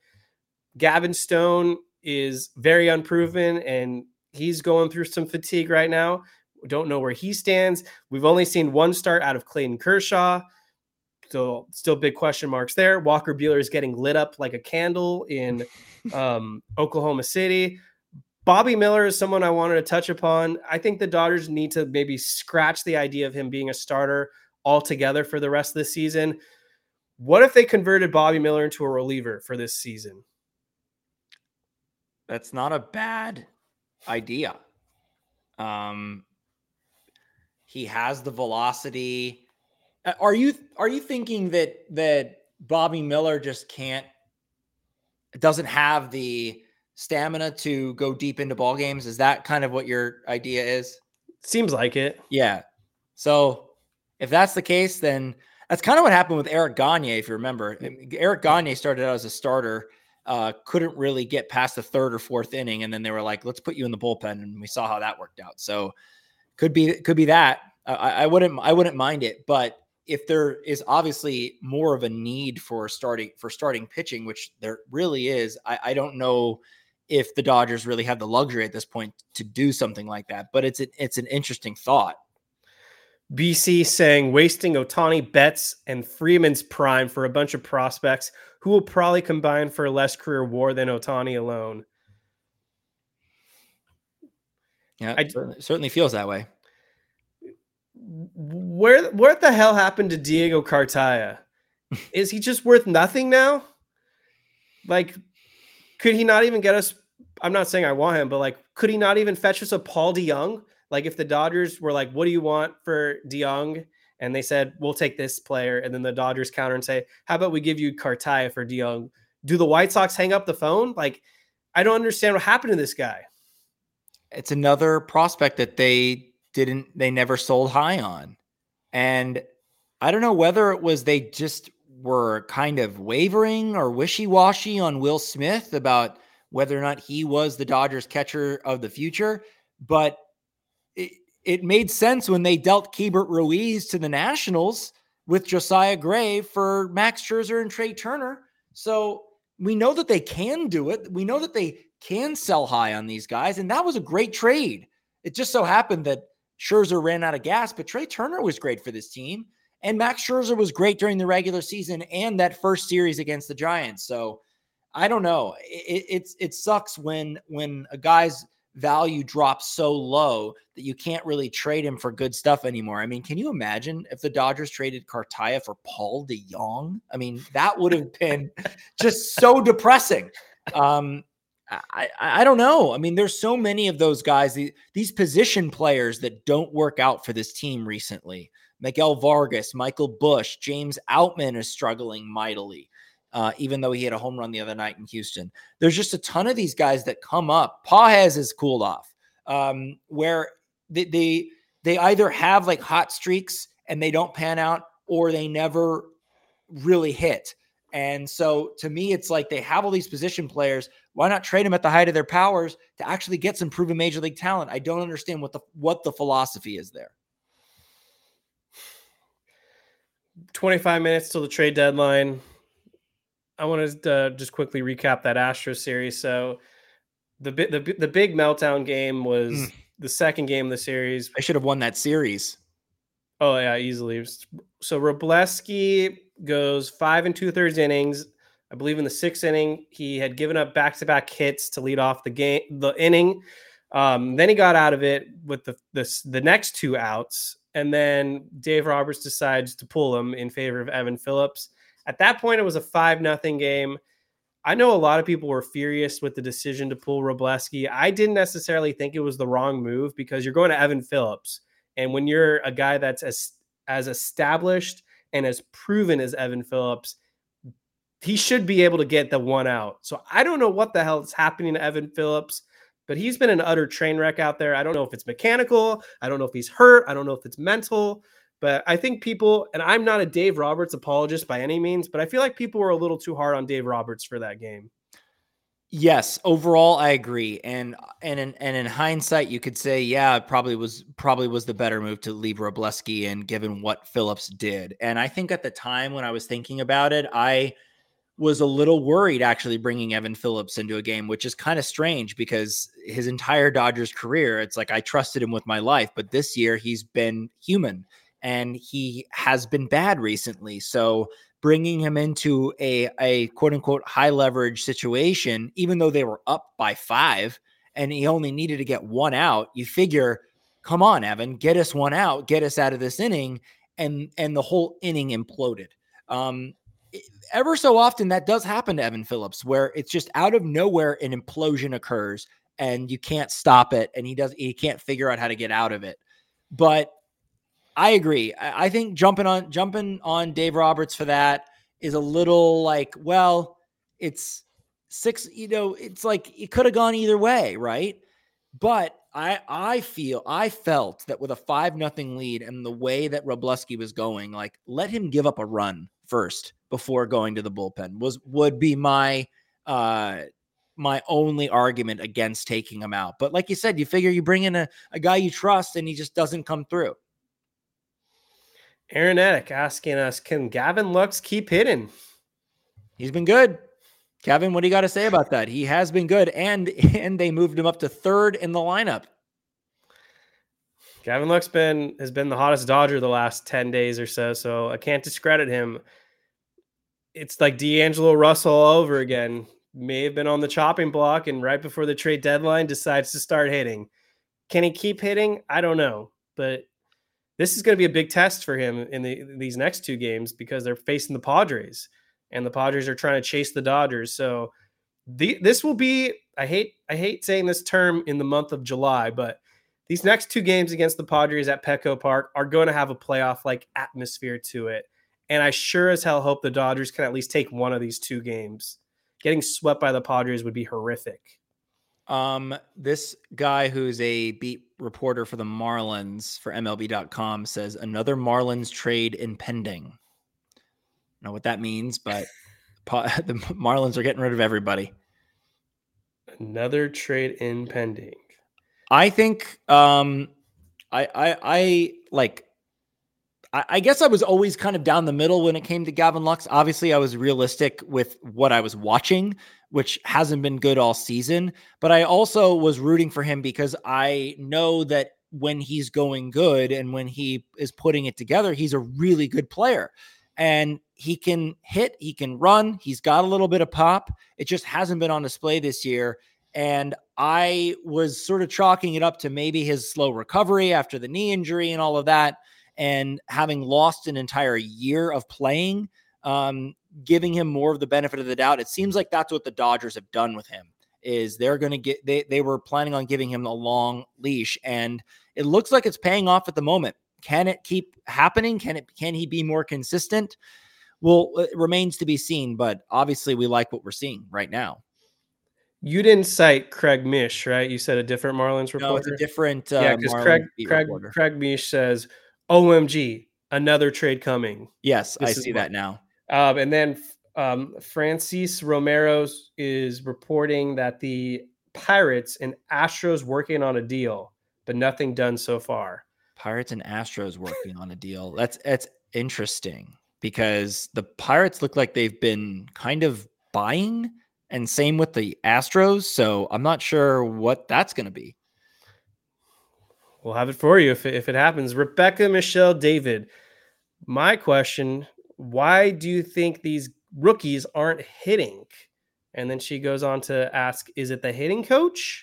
Gavin Stone is very unproven and he's going through some fatigue right now. Don't know where he stands. We've only seen one start out of Clayton Kershaw. So still big question marks there. Walker Buehler is getting lit up like a candle in um, Oklahoma City. Bobby Miller is someone I wanted to touch upon. I think the Dodgers need to maybe scratch the idea of him being a starter altogether for the rest of the season. What if they converted Bobby Miller into a reliever for this season? That's not a bad idea. Um, He has the velocity. Are you are you thinking that that Bobby Miller just can't doesn't have the stamina to go deep into ball games? Is that kind of what your idea is? Seems like it. Yeah. So if that's the case, then that's kind of what happened with Eric Gagne. If you remember, Eric Gagne started out as a starter, uh, couldn't really get past the third or fourth inning, and then they were like, "Let's put you in the bullpen," and we saw how that worked out. So. Could be, could be that. I, I wouldn't, I wouldn't mind it. But if there is obviously more of a need for starting for starting pitching, which there really is, I, I don't know if the Dodgers really have the luxury at this point to do something like that. But it's a, it's an interesting thought. B C saying wasting Ohtani, Betts, and Freeman's prime for a bunch of prospects who will probably combine for less career WAR than Ohtani alone. Yeah, it certainly, certainly feels that way. Where what the hell happened to Diego Cartaya? Is he just worth nothing now? Like, could he not even get us? I'm not saying I want him, but like, could he not even fetch us a Paul DeJong? Like, if the Dodgers were like, "What do you want for DeJong?" and they said, "We'll take this player," and then the Dodgers counter and say, "How about we give you Cartaya for DeJong?" Do the White Sox hang up the phone? Like, I don't understand what happened to this guy. It's another prospect that they didn't, they never sold high on. And I don't know whether it was they just were kind of wavering or wishy-washy on Will Smith about whether or not he was the Dodgers catcher of the future, but it, it made sense when they dealt Keibert Ruiz to the Nationals with Josiah Gray for Max Scherzer and Trey Turner. So we know that they can do it. We know that they can sell high on these guys, and that was a great trade. It just so happened that Scherzer ran out of gas, but Trey Turner was great for this team, and Max Scherzer was great during the regular season and that first series against the Giants. So I don't know. It, it's it sucks when when a guy's value drops so low that you can't really trade him for good stuff anymore. I mean, can you imagine if the Dodgers traded Cartaya for Paul DeJong? I mean, that would have been just so depressing. Um, I, I don't know. I mean, there's so many of those guys, these, these position players that don't work out for this team recently. Miguel Vargas, Michael Busch, James Outman is struggling mightily, uh, even though he had a home run the other night in Houston. There's just a ton of these guys that come up. Pages has cooled off, um, where they, they they either have like hot streaks and they don't pan out, or they never really hit. And so to me, it's like they have all these position players. Why not trade them at the height of their powers to actually get some proven major league talent? I don't understand what the what the philosophy is there. twenty-five minutes till the trade deadline. I want to uh, just quickly recap that Astros series. So the the the big meltdown game was mm. the second game of the series. I should have won that series. Oh yeah, easily. So Wroblewski goes five and two thirds innings. I believe in the sixth inning, he had given up back-to-back hits to lead off the game, the inning. Um, then he got out of it with the, the the next two outs, and then Dave Roberts decides to pull him in favor of Evan Phillips. At that point, it was a five nothing game. I know a lot of people were furious with the decision to pull Wroblewski. I didn't necessarily think it was the wrong move because you're going to Evan Phillips, and when you're a guy that's as as established and as proven as Evan Phillips, he should be able to get the one out. So I don't know what the hell is happening to Evan Phillips, but he's been an utter train wreck out there. I don't know if it's mechanical. I don't know if he's hurt. I don't know if it's mental, but I think people, and I'm not a Dave Roberts apologist by any means, but I feel like people were a little too hard on Dave Roberts for that game. Yes, overall I agree, and and in, and in hindsight, you could say, yeah, it probably was probably was the better move to leave Wroblewski in, given what Phillips did. And I think at the time when I was thinking about it, I was a little worried actually bringing Evan Phillips into a game, which is kind of strange because his entire Dodgers career, it's like I trusted him with my life, but this year he's been human and he has been bad recently. So bringing him into a, a quote unquote high leverage situation, even though they were up by five and he only needed to get one out, you figure, come on, Evan, get us one out, get us out of this inning. And, and the whole inning imploded. Um, ever so often that does happen to Evan Phillips, where it's just out of nowhere, an implosion occurs and you can't stop it. And he does, he can't figure out how to get out of it. But I agree. I think jumping on, jumping on Dave Roberts for that is a little like, well, it's six, you know, it's like it could have gone either way. Right. But I, I feel, I felt that with a five nothing lead and the way that Wroblewski was going, like let him give up a run first before going to the bullpen was, would be my, uh, my only argument against taking him out. But like you said, you figure you bring in a, a guy you trust and he just doesn't come through. Aaron Edick asking us, can Gavin Lux keep hitting? He's been good. Kevin, what do you got to say about that? He has been good, and and they moved him up to third in the lineup. Gavin Lux been has been the hottest Dodger the last ten days or so, so I can't discredit him. It's like D'Angelo Russell all over again. May have been on the chopping block, and right before the trade deadline decides to start hitting. Can he keep hitting? I don't know, but this is going to be a big test for him in the in these next two games because they're facing the Padres, and the Padres are trying to chase the Dodgers. So the, this will be, I hate, I hate saying this term in the month of July, but these next two games against the Padres at Petco Park are going to have a playoff-like atmosphere to it. And I sure as hell hope the Dodgers can at least take one of these two games. Getting swept by the Padres would be horrific. Um, this guy who's a beat reporter for the Marlins for M L B dot com says another Marlins trade impending. I don't know what that means, but the Marlins are getting rid of everybody. Another trade impending. I think, um, I, I, I like, I, I guess I was always kind of down the middle when it came to Gavin Lux. Obviously, I was realistic with what I was watching, which hasn't been good all season. But I also was rooting for him because I know that when he's going good and when he is putting it together, he's a really good player. And he can hit, he can run, he's got a little bit of pop. It just hasn't been on display this year. And I was sort of chalking it up to maybe his slow recovery after the knee injury and all of that. And having lost an entire year of playing, um, giving him more of the benefit of the doubt. It seems like that's what the Dodgers have done with him, is they're going to get, they, they were planning on giving him a long leash, and it looks like it's paying off at the moment. Can it keep happening? Can it, can he be more consistent? Well, it remains to be seen, but obviously we like what we're seeing right now. You didn't cite Craig Mish, right? You said a different Marlins reporter? No, it's a different uh, yeah, because Craig, Craig, Craig Mish says, O M G, another trade coming. Yes, this I see that now. Um, and then um, Francis Romero is reporting that the Pirates and Astros working on a deal, but nothing done so far. Pirates and Astros working on a deal. That's, that's interesting because the Pirates look like they've been kind of buying, and same with the Astros. So I'm not sure what that's going to be. We'll have it for you if it, if it happens. Rebecca Michelle David, my question, why do you think these rookies aren't hitting? And then she goes on to ask, is it the hitting coach?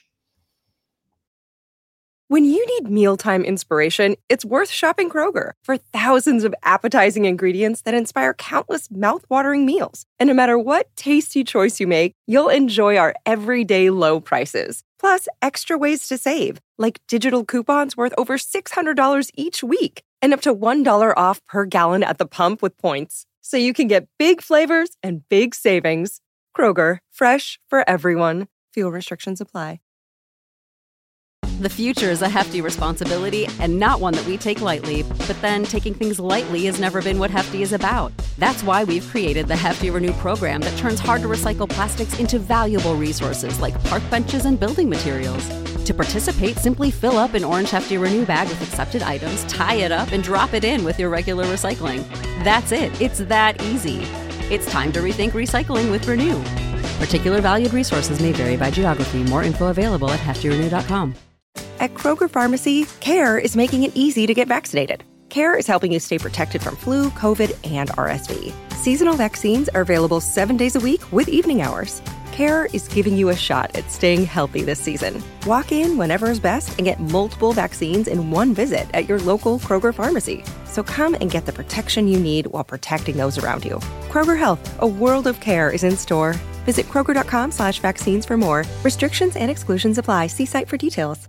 When you need mealtime inspiration, it's worth shopping Kroger for thousands of appetizing ingredients that inspire countless mouthwatering meals. And no matter what tasty choice you make, you'll enjoy our everyday low prices. Plus, extra ways to save, like digital coupons worth over six hundred dollars each week and up to one dollar off per gallon at the pump with points. So you can get big flavors and big savings. Kroger, fresh for everyone. Fuel restrictions apply. The future is a hefty responsibility and not one that we take lightly. But then taking things lightly has never been what Hefty is about. That's why we've created the Hefty Renew program that turns hard to recycle plastics into valuable resources like park benches and building materials. To participate, simply fill up an orange Hefty Renew bag with accepted items, tie it up, and drop it in with your regular recycling. That's it. It's that easy. It's time to rethink recycling with Renew. Particular valued resources may vary by geography. More info available at hefty renew dot com. At Kroger Pharmacy, CARE is making it easy to get vaccinated. CARE is helping you stay protected from flu, COVID, and R S V. Seasonal vaccines are available seven days a week with evening hours. CARE is giving you a shot at staying healthy this season. Walk in whenever is best and get multiple vaccines in one visit at your local Kroger Pharmacy. So come and get the protection you need while protecting those around you. Kroger Health, a world of care is in store. Visit Kroger.com slash vaccines for more. Restrictions and exclusions apply. See site for details.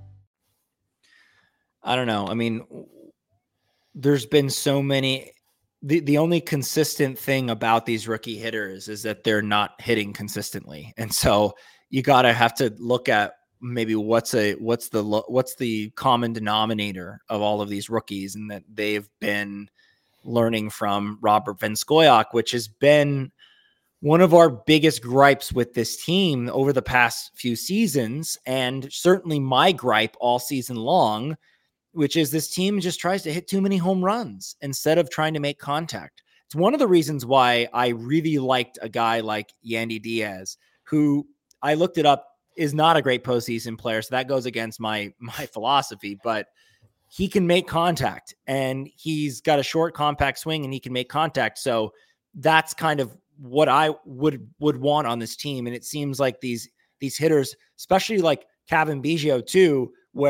I don't know. I mean, there's been so many. The, the only consistent thing about these rookie hitters is that they're not hitting consistently. And so you got to have to look at maybe what's a, what's the, what's the common denominator of all of these rookies, and that they've been learning from Robert Van Scoyoc, which has been one of our biggest gripes with this team over the past few seasons. And certainly my gripe all season long, which is this team just tries to hit too many home runs instead of trying to make contact. It's one of the reasons why I really liked a guy like Yandy Diaz, who I looked it up, is not a great postseason player. So that goes against my, my philosophy, but he can make contact, and he's got a short, compact swing, and he can make contact. So that's kind of what I would, would want on this team. And it seems like these, these hitters, especially like Cavan Biggio too, where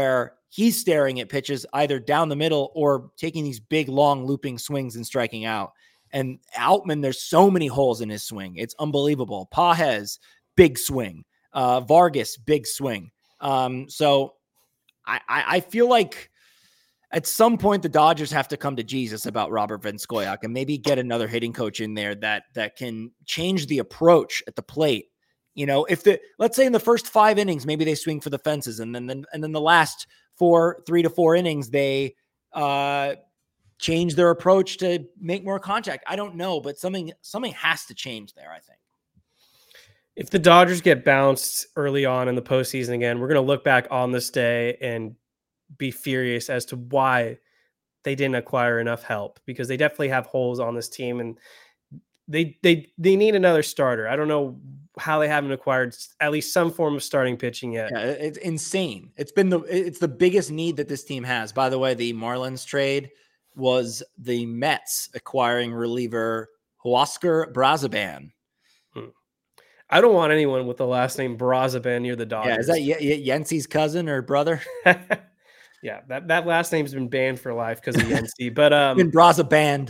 he's staring at pitches either down the middle or taking these big, long looping swings and striking out. And Outman, there's so many holes in his swing. It's unbelievable. Pages, big swing. Uh, Vargas, big swing. Um, so I, I, I feel like at some point the Dodgers have to come to Jesus about Robert Van Scoyoc and maybe get another hitting coach in there that that can change the approach at the plate. You know, if the let's say in the first five innings, maybe they swing for the fences, and then, then and then the last four, three to four innings, they uh, change their approach to make more contact. I don't know, but something something has to change there, I think. If the Dodgers get bounced early on in the postseason again, we're going to look back on this day and be furious as to why they didn't acquire enough help, because they definitely have holes on this team and they they they need another starter. I don't know how they haven't acquired at least some form of starting pitching yet. Yeah, it's insane. It's been the it's the biggest need that this team has. By the way, the Marlins trade was the Mets acquiring reliever Huascar Brazaban. Hmm. I don't want anyone with the last name Brazaban near the Dodgers. Yeah, is that y- y- Yensi's cousin or brother? Yeah, that, that last name's been banned for life because of Yensi. But um, been Brazaban.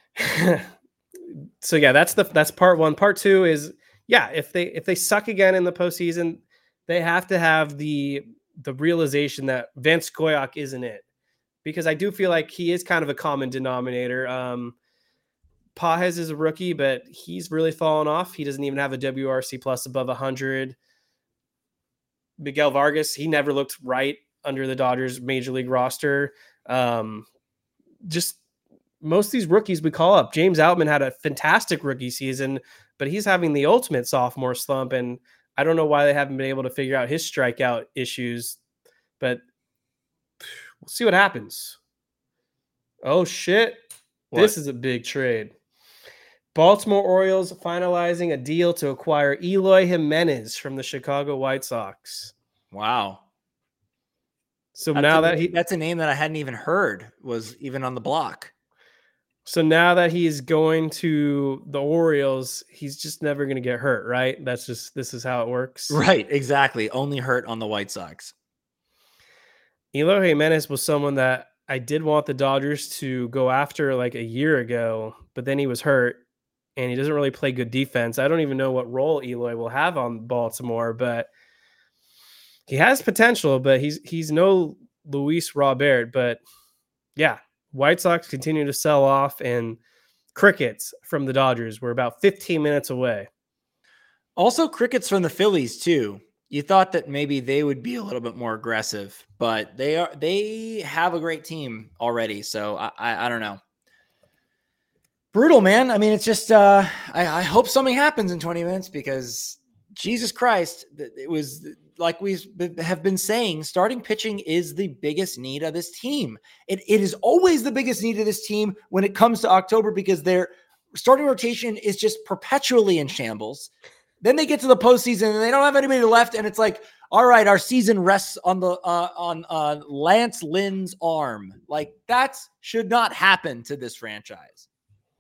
So yeah, that's the that's part one. Part two is yeah, if they if they suck again in the postseason, they have to have the the realization that Van Scoyoc isn't it, because I do feel like he is kind of a common denominator. Um, Pages is a rookie, but he's really fallen off. He doesn't even have a W R C plus above one hundred. Miguel Vargas, he never looked right under the Dodgers major league roster. Um, just most of these rookies we call up. James Outman had a fantastic rookie season, but he's having the ultimate sophomore slump, and I don't know why they haven't been able to figure out his strikeout issues, but we'll see what happens. Oh, shit. What? This is a big trade. Baltimore Orioles finalizing a deal to acquire Eloy Jimenez from the Chicago White Sox. Wow. So that's now a, that he that's a name that I hadn't even heard was even on the block. So now that he's going to the Orioles, he's just never going to get hurt, right? That's just, this is how it works. Right, exactly. Only hurt on the White Sox. Eloy Jimenez was someone that I did want the Dodgers to go after like a year ago, but then he was hurt and he doesn't really play good defense. I don't even know what role Eloy will have on Baltimore, but he has potential, but he's he's no Luis Robert. But yeah, White Sox continue to sell off, and crickets from the Dodgers were about fifteen minutes away. Also crickets from the Phillies too. You thought that maybe they would be a little bit more aggressive, but they are they have a great team already. So I I, I don't know. Brutal, man. I mean, it's just uh, I, I hope something happens in twenty minutes, because Jesus Christ, it was like we have been saying, starting pitching is the biggest need of this team. It, it is always the biggest need of this team when it comes to October, because their starting rotation is just perpetually in shambles. Then they get to the postseason and they don't have anybody left. And it's like, all right, our season rests on the uh, on uh, Lance Lynn's arm. Like, that should not happen to this franchise.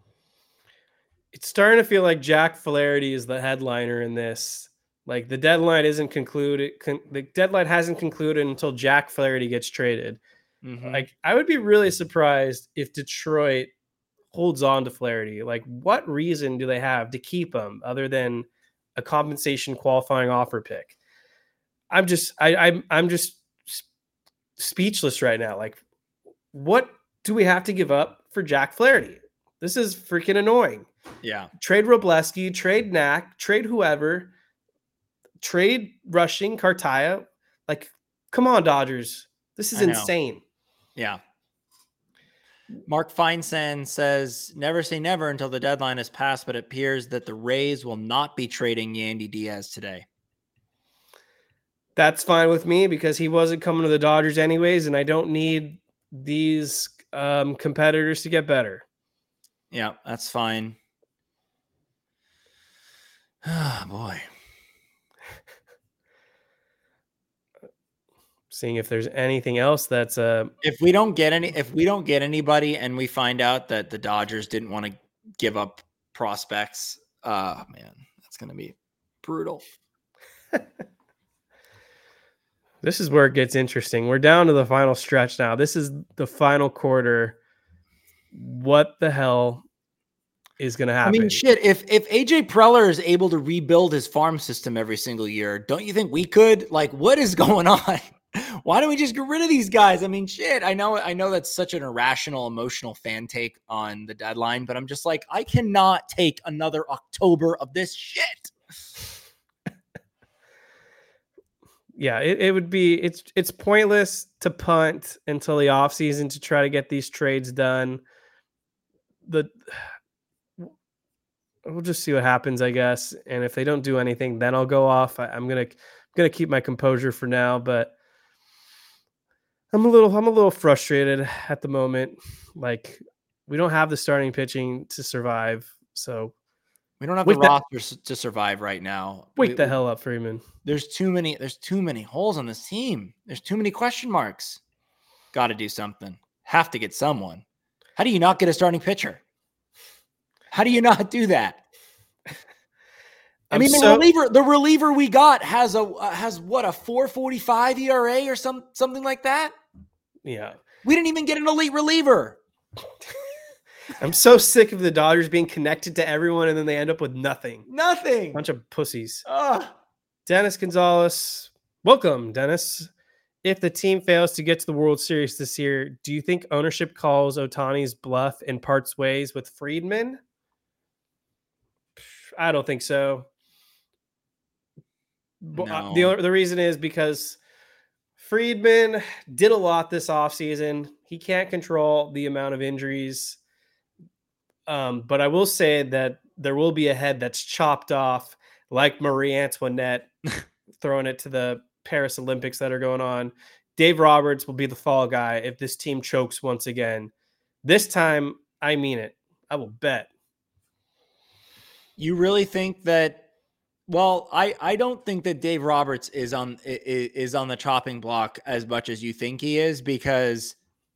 It's starting to feel like Jack Flaherty is the headliner in this. Like, the deadline isn't concluded. Con- the deadline hasn't concluded until Jack Flaherty gets traded. Mm-hmm. Like, I would be really surprised if Detroit holds on to Flaherty. Like, what reason do they have to keep him other than a compensation qualifying offer pick? I'm just, I, I'm, I'm just speechless right now. Like, what do we have to give up for Jack Flaherty? This is freaking annoying. Yeah. Trade Robleski, trade Knack, trade whoever, trade Rushing, Cartaya. Like, come on, Dodgers. This is insane. Yeah. Mark Feinstein says, never say never until the deadline is passed, but it appears that the Rays will not be trading Yandy Diaz today. That's fine with me, because he wasn't coming to the Dodgers anyways, and I don't need these um, competitors to get better. Yeah, that's fine. Oh, boy. Seeing if there's anything else that's uh if we don't get any if we don't get anybody and we find out that the Dodgers didn't want to give up prospects, uh man, that's gonna be brutal. This This is where it gets interesting. We're down to the final stretch now. This is the final quarter. What the hell is going to happen? I mean, shit, if if A J Preller is able to rebuild his farm system every single year, don't you think we could? Like, what is going on? Why don't we just get rid of these guys? I mean, shit, I know I know that's such an irrational, emotional fan take on the deadline, but I'm just like, I cannot take another October of this shit. Yeah, it, it would be, it's it's pointless to punt until the offseason to try to get these trades done. The We'll just see what happens, I guess. And if they don't do anything, then I'll go off. I, I'm gonna gonna keep my composure for now, but I'm a little I'm a little frustrated at the moment. Like, we don't have the starting pitching to survive, so we don't have the roster to survive right now. Wake we, the hell up, Freeman. There's too many. There's too many holes on this team. There's too many question marks. Got to do something. Have to get someone. How do you not get a starting pitcher? How do you not do that? I mean, the so, reliever, the reliever we got has a uh, has what a four forty-five E R A or some something like that. Yeah, we didn't even get an elite reliever. I'm so sick of the Dodgers being connected to everyone and then they end up with nothing. Nothing. Bunch of pussies. Ugh. Dennis Gonzalez, welcome, Dennis. If the team fails to get to the World Series this year, do you think ownership calls Ohtani's bluff and parts ways with Friedman? I don't think so. No. The, the reason is because Friedman did a lot this offseason. He can't control the amount of injuries. Um, but I will say that there will be a head that's chopped off like Marie Antoinette, throwing it to the Paris Olympics that are going on. Dave Roberts will be the fall guy if this team chokes once again. This time, I mean it. I will bet. You really think that? Well, I, I don't think that Dave Roberts is on is on the chopping block as much as you think he is, because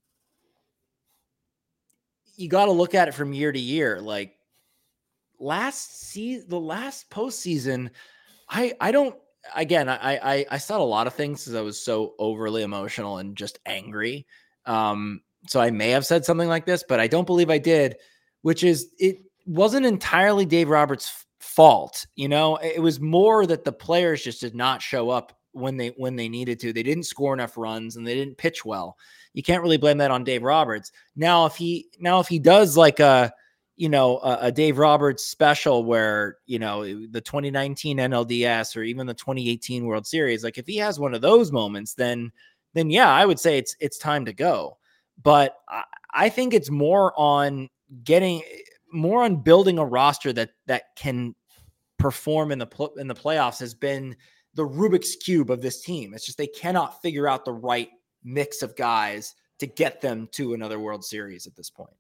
you got to look at it from year to year. Like last season, the last postseason, I I don't. Again, I I I said a lot of things because I was so overly emotional and just angry. Um, so I may have said something like this, but I don't believe I did. Which is, it wasn't entirely Dave Roberts' fault. You know, it was more that the players just did not show up when they when they needed to. They didn't score enough runs and they didn't pitch well. You can't really blame that on Dave Roberts. Now, if he now if he does like a you know a, a Dave Roberts special where you know the twenty nineteen N L D S or even the twenty eighteen World Series, like if he has one of those moments, then then yeah, I would say it's it's time to go. But I, I think it's more on getting more on building a roster that that can perform in the pl- in the playoffs has been the Rubik's Cube of this team. It's just they cannot figure out the right mix of guys to get them to another World Series at this point.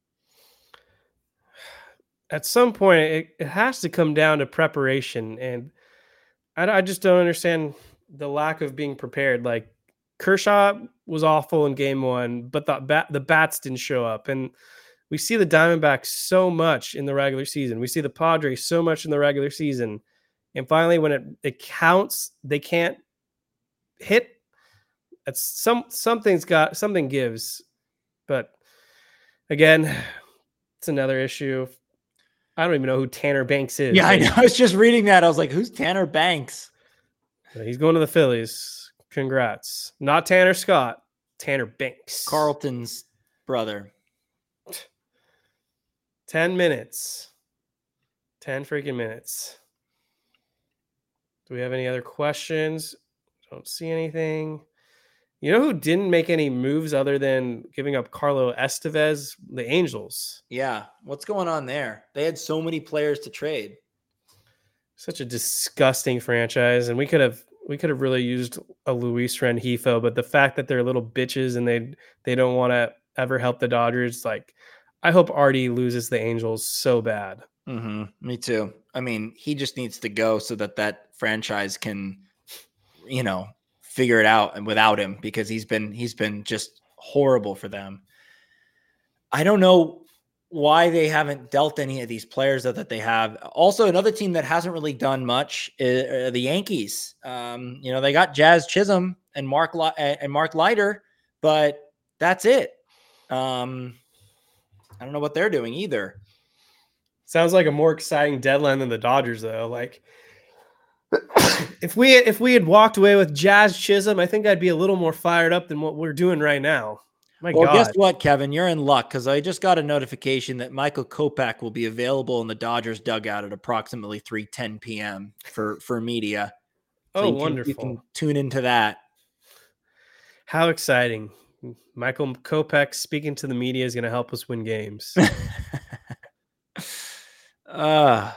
At some point, it, it has to come down to preparation, and I, I just don't understand the lack of being prepared. Like Kershaw was awful in game one, but the bat, the bats didn't show up, and we see the Diamondbacks so much in the regular season. We see the Padres so much in the regular season. And finally, when it, it counts, they can't hit. It's some something's got something gives. But again, it's another issue. I don't even know who Tanner Banks is. Yeah, I know. I was just reading that. I was like, who's Tanner Banks? He's going to the Phillies. Congrats. Not Tanner Scott. Tanner Banks. Carlton's brother. Ten minutes. Ten freaking minutes. Do we have any other questions? Don't see anything. You know who didn't make any moves other than giving up Carlos Estevez? The Angels. Yeah. What's going on there? They had so many players to trade. Such a disgusting franchise. And we could have we could have really used a Luis Rengifo, but the fact that they're little bitches and they they don't want to ever help the Dodgers, like I hope Artie loses the Angels so bad. Mm-hmm. Me too. I mean, he just needs to go so that that franchise can, you know, figure it out and without him, because he's been he's been just horrible for them. I don't know why they haven't dealt any of these players that, that they have. Also, another team that hasn't really done much is the Yankees. Um, you know, they got Jazz Chisholm. and Mark Li- and Mark Leiter, but that's it. Um, I don't know what they're doing either. Sounds like a more exciting deadline than the Dodgers, though. Like, if we if we had walked away with Jazz Chisholm, I think I'd be a little more fired up than what we're doing right now. My well, God. guess what, Kevin? You're in luck because I just got a notification that Michael Kopech will be available in the Dodgers dugout at approximately three ten p.m. for for media. So oh, you can, wonderful! You can tune into that. How exciting! Michael Kopech speaking to the media is going to help us win games. uh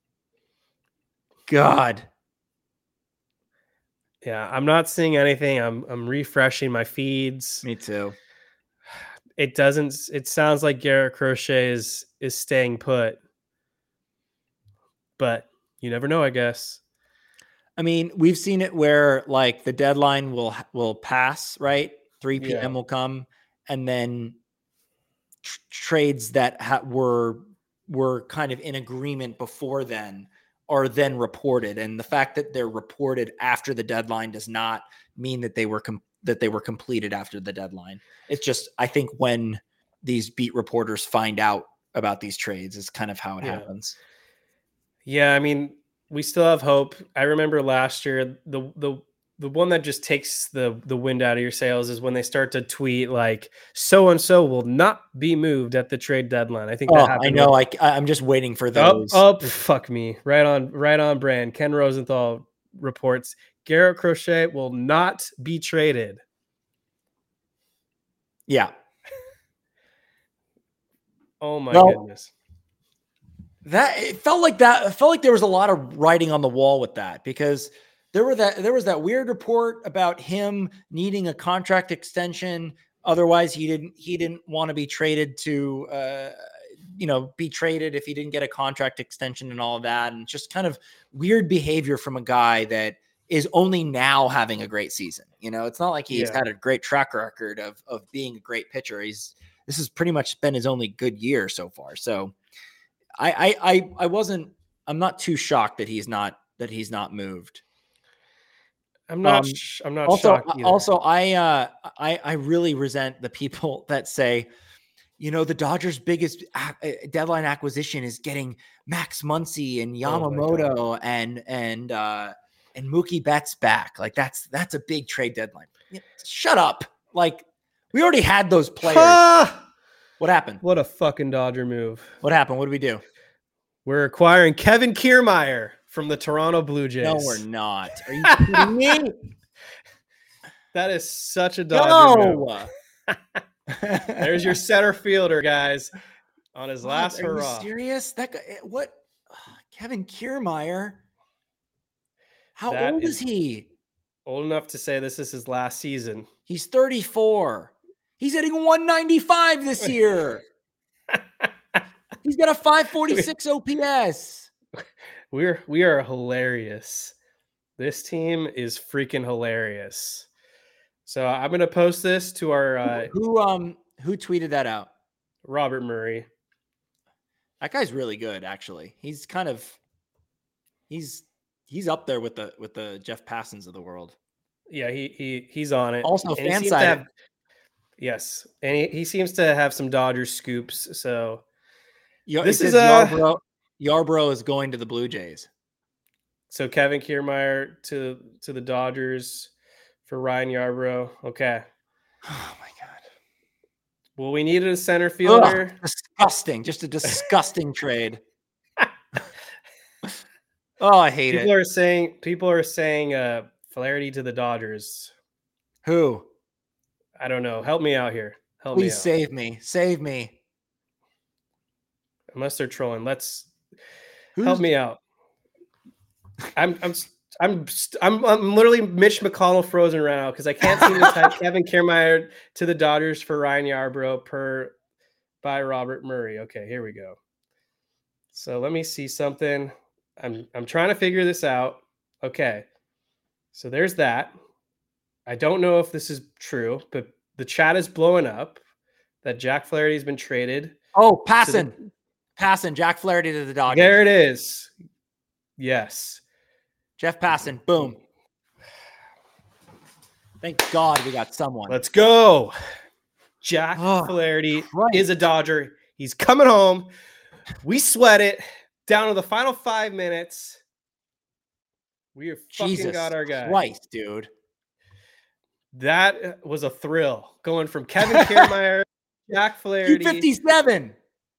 God. Yeah, I'm not seeing anything. I'm I'm refreshing my feeds. Me too. It doesn't. It sounds like Garrett Crochet is is staying put, but you never know, I guess. I mean, we've seen it where like the deadline will will pass, right? three p.m. Yeah. will come, and then tr- trades that ha- were were kind of in agreement before then are then reported, and the fact that they're reported after the deadline does not mean that they were com- that they were completed after the deadline. It's just, I think, when these beat reporters find out about these trades is kind of how it Yeah. happens. Yeah, I mean, we still have hope. I remember last year, the the the one that just takes the the wind out of your sails is when they start to tweet like so and so will not be moved at the trade deadline. I think Oh, that happened. I know. With, I I'm just waiting for oh, those. oh, fuck me. Right on, right on brand. Ken Rosenthal reports Garrett Crochet will not be traded. Yeah. Oh my well, goodness. That it felt like that. It felt like there was a lot of writing on the wall with that because there were that there was that weird report about him needing a contract extension. Otherwise, he didn't he didn't want to be traded to uh, you know be traded if he didn't get a contract extension and all of that, and just kind of weird behavior from a guy that is only now having a great season. You know, it's not like he's Yeah. had a great track record of of being a great pitcher. He's this has pretty much been his only good year so far. So. I, I, I wasn't, I'm not too shocked that he's not, that he's not moved. I'm not, Um, sh- I'm not also, shocked either. also, I, uh, I, I really resent the people that say, you know, the Dodgers' biggest a- deadline acquisition is getting Max Muncy and Yamamoto Oh and, and, uh, and Mookie Betts back. Like that's, that's a big trade deadline. Shut up. Like we already had those players. Ah! What happened? What a fucking Dodger move. What happened? What did we do? We're acquiring Kevin Kiermaier from the Toronto Blue Jays. No, we're not. Are you kidding me? That is such a Dodger No. move. There's your center fielder, guys, on his What? last Are hurrah. you serious? That guy, what? Kevin Kiermaier? How That old is is- he? Old enough to say this is his last season. He's thirty-four. He's hitting one ninety-five this year. He's got a five forty-six O P S. We're we are hilarious. This team is freaking hilarious. So I'm gonna post this to our uh, Who um who tweeted that out? Robert Murray. That guy's really good, actually. He's kind of he's he's up there with the with the Jeff Passons of the world. Yeah, he he he's on it. Also, And he fan seems to side. have- Yes, and he, he seems to have some Dodgers scoops. So Yar- this it is says a- Yarbrough, Yarbrough is going to the Blue Jays. so Kevin Kiermaier to to the Dodgers for Ryan Yarbrough. Okay. Oh my god. Well, we needed a center fielder. Ugh, disgusting. Just a disgusting trade. Oh, I hate People it. are saying people are saying uh Flaherty to the Dodgers. Who? I don't know. Help me out here. Help Please me out. save me. Save me. Unless they're trolling. Let's Who's, help me out. I'm I'm I'm I'm I'm literally Mitch McConnell frozen right now because I can't seem to type Kevin Kiermaier to the Dodgers for Ryan Yarbrough per by Robert Murray. Okay, here we go. So let me see something. I'm I'm trying to figure this out. Okay. So there's that. I don't know if this is true, but the chat is blowing up that Jack Flaherty has been traded. Oh, passing. Passing. Jack Flaherty to the Dodgers. There it is. Yes. Jeff Passan. Boom. Thank God we got someone. Let's go. Jack Oh, Flaherty Christ. is a Dodger. He's coming home. We sweat it down to the final five minutes. We have fucking Jesus got our guy. Christ, dude. That was a thrill going from Kevin Kiermaier, Jack Flaherty. two fifty-seven.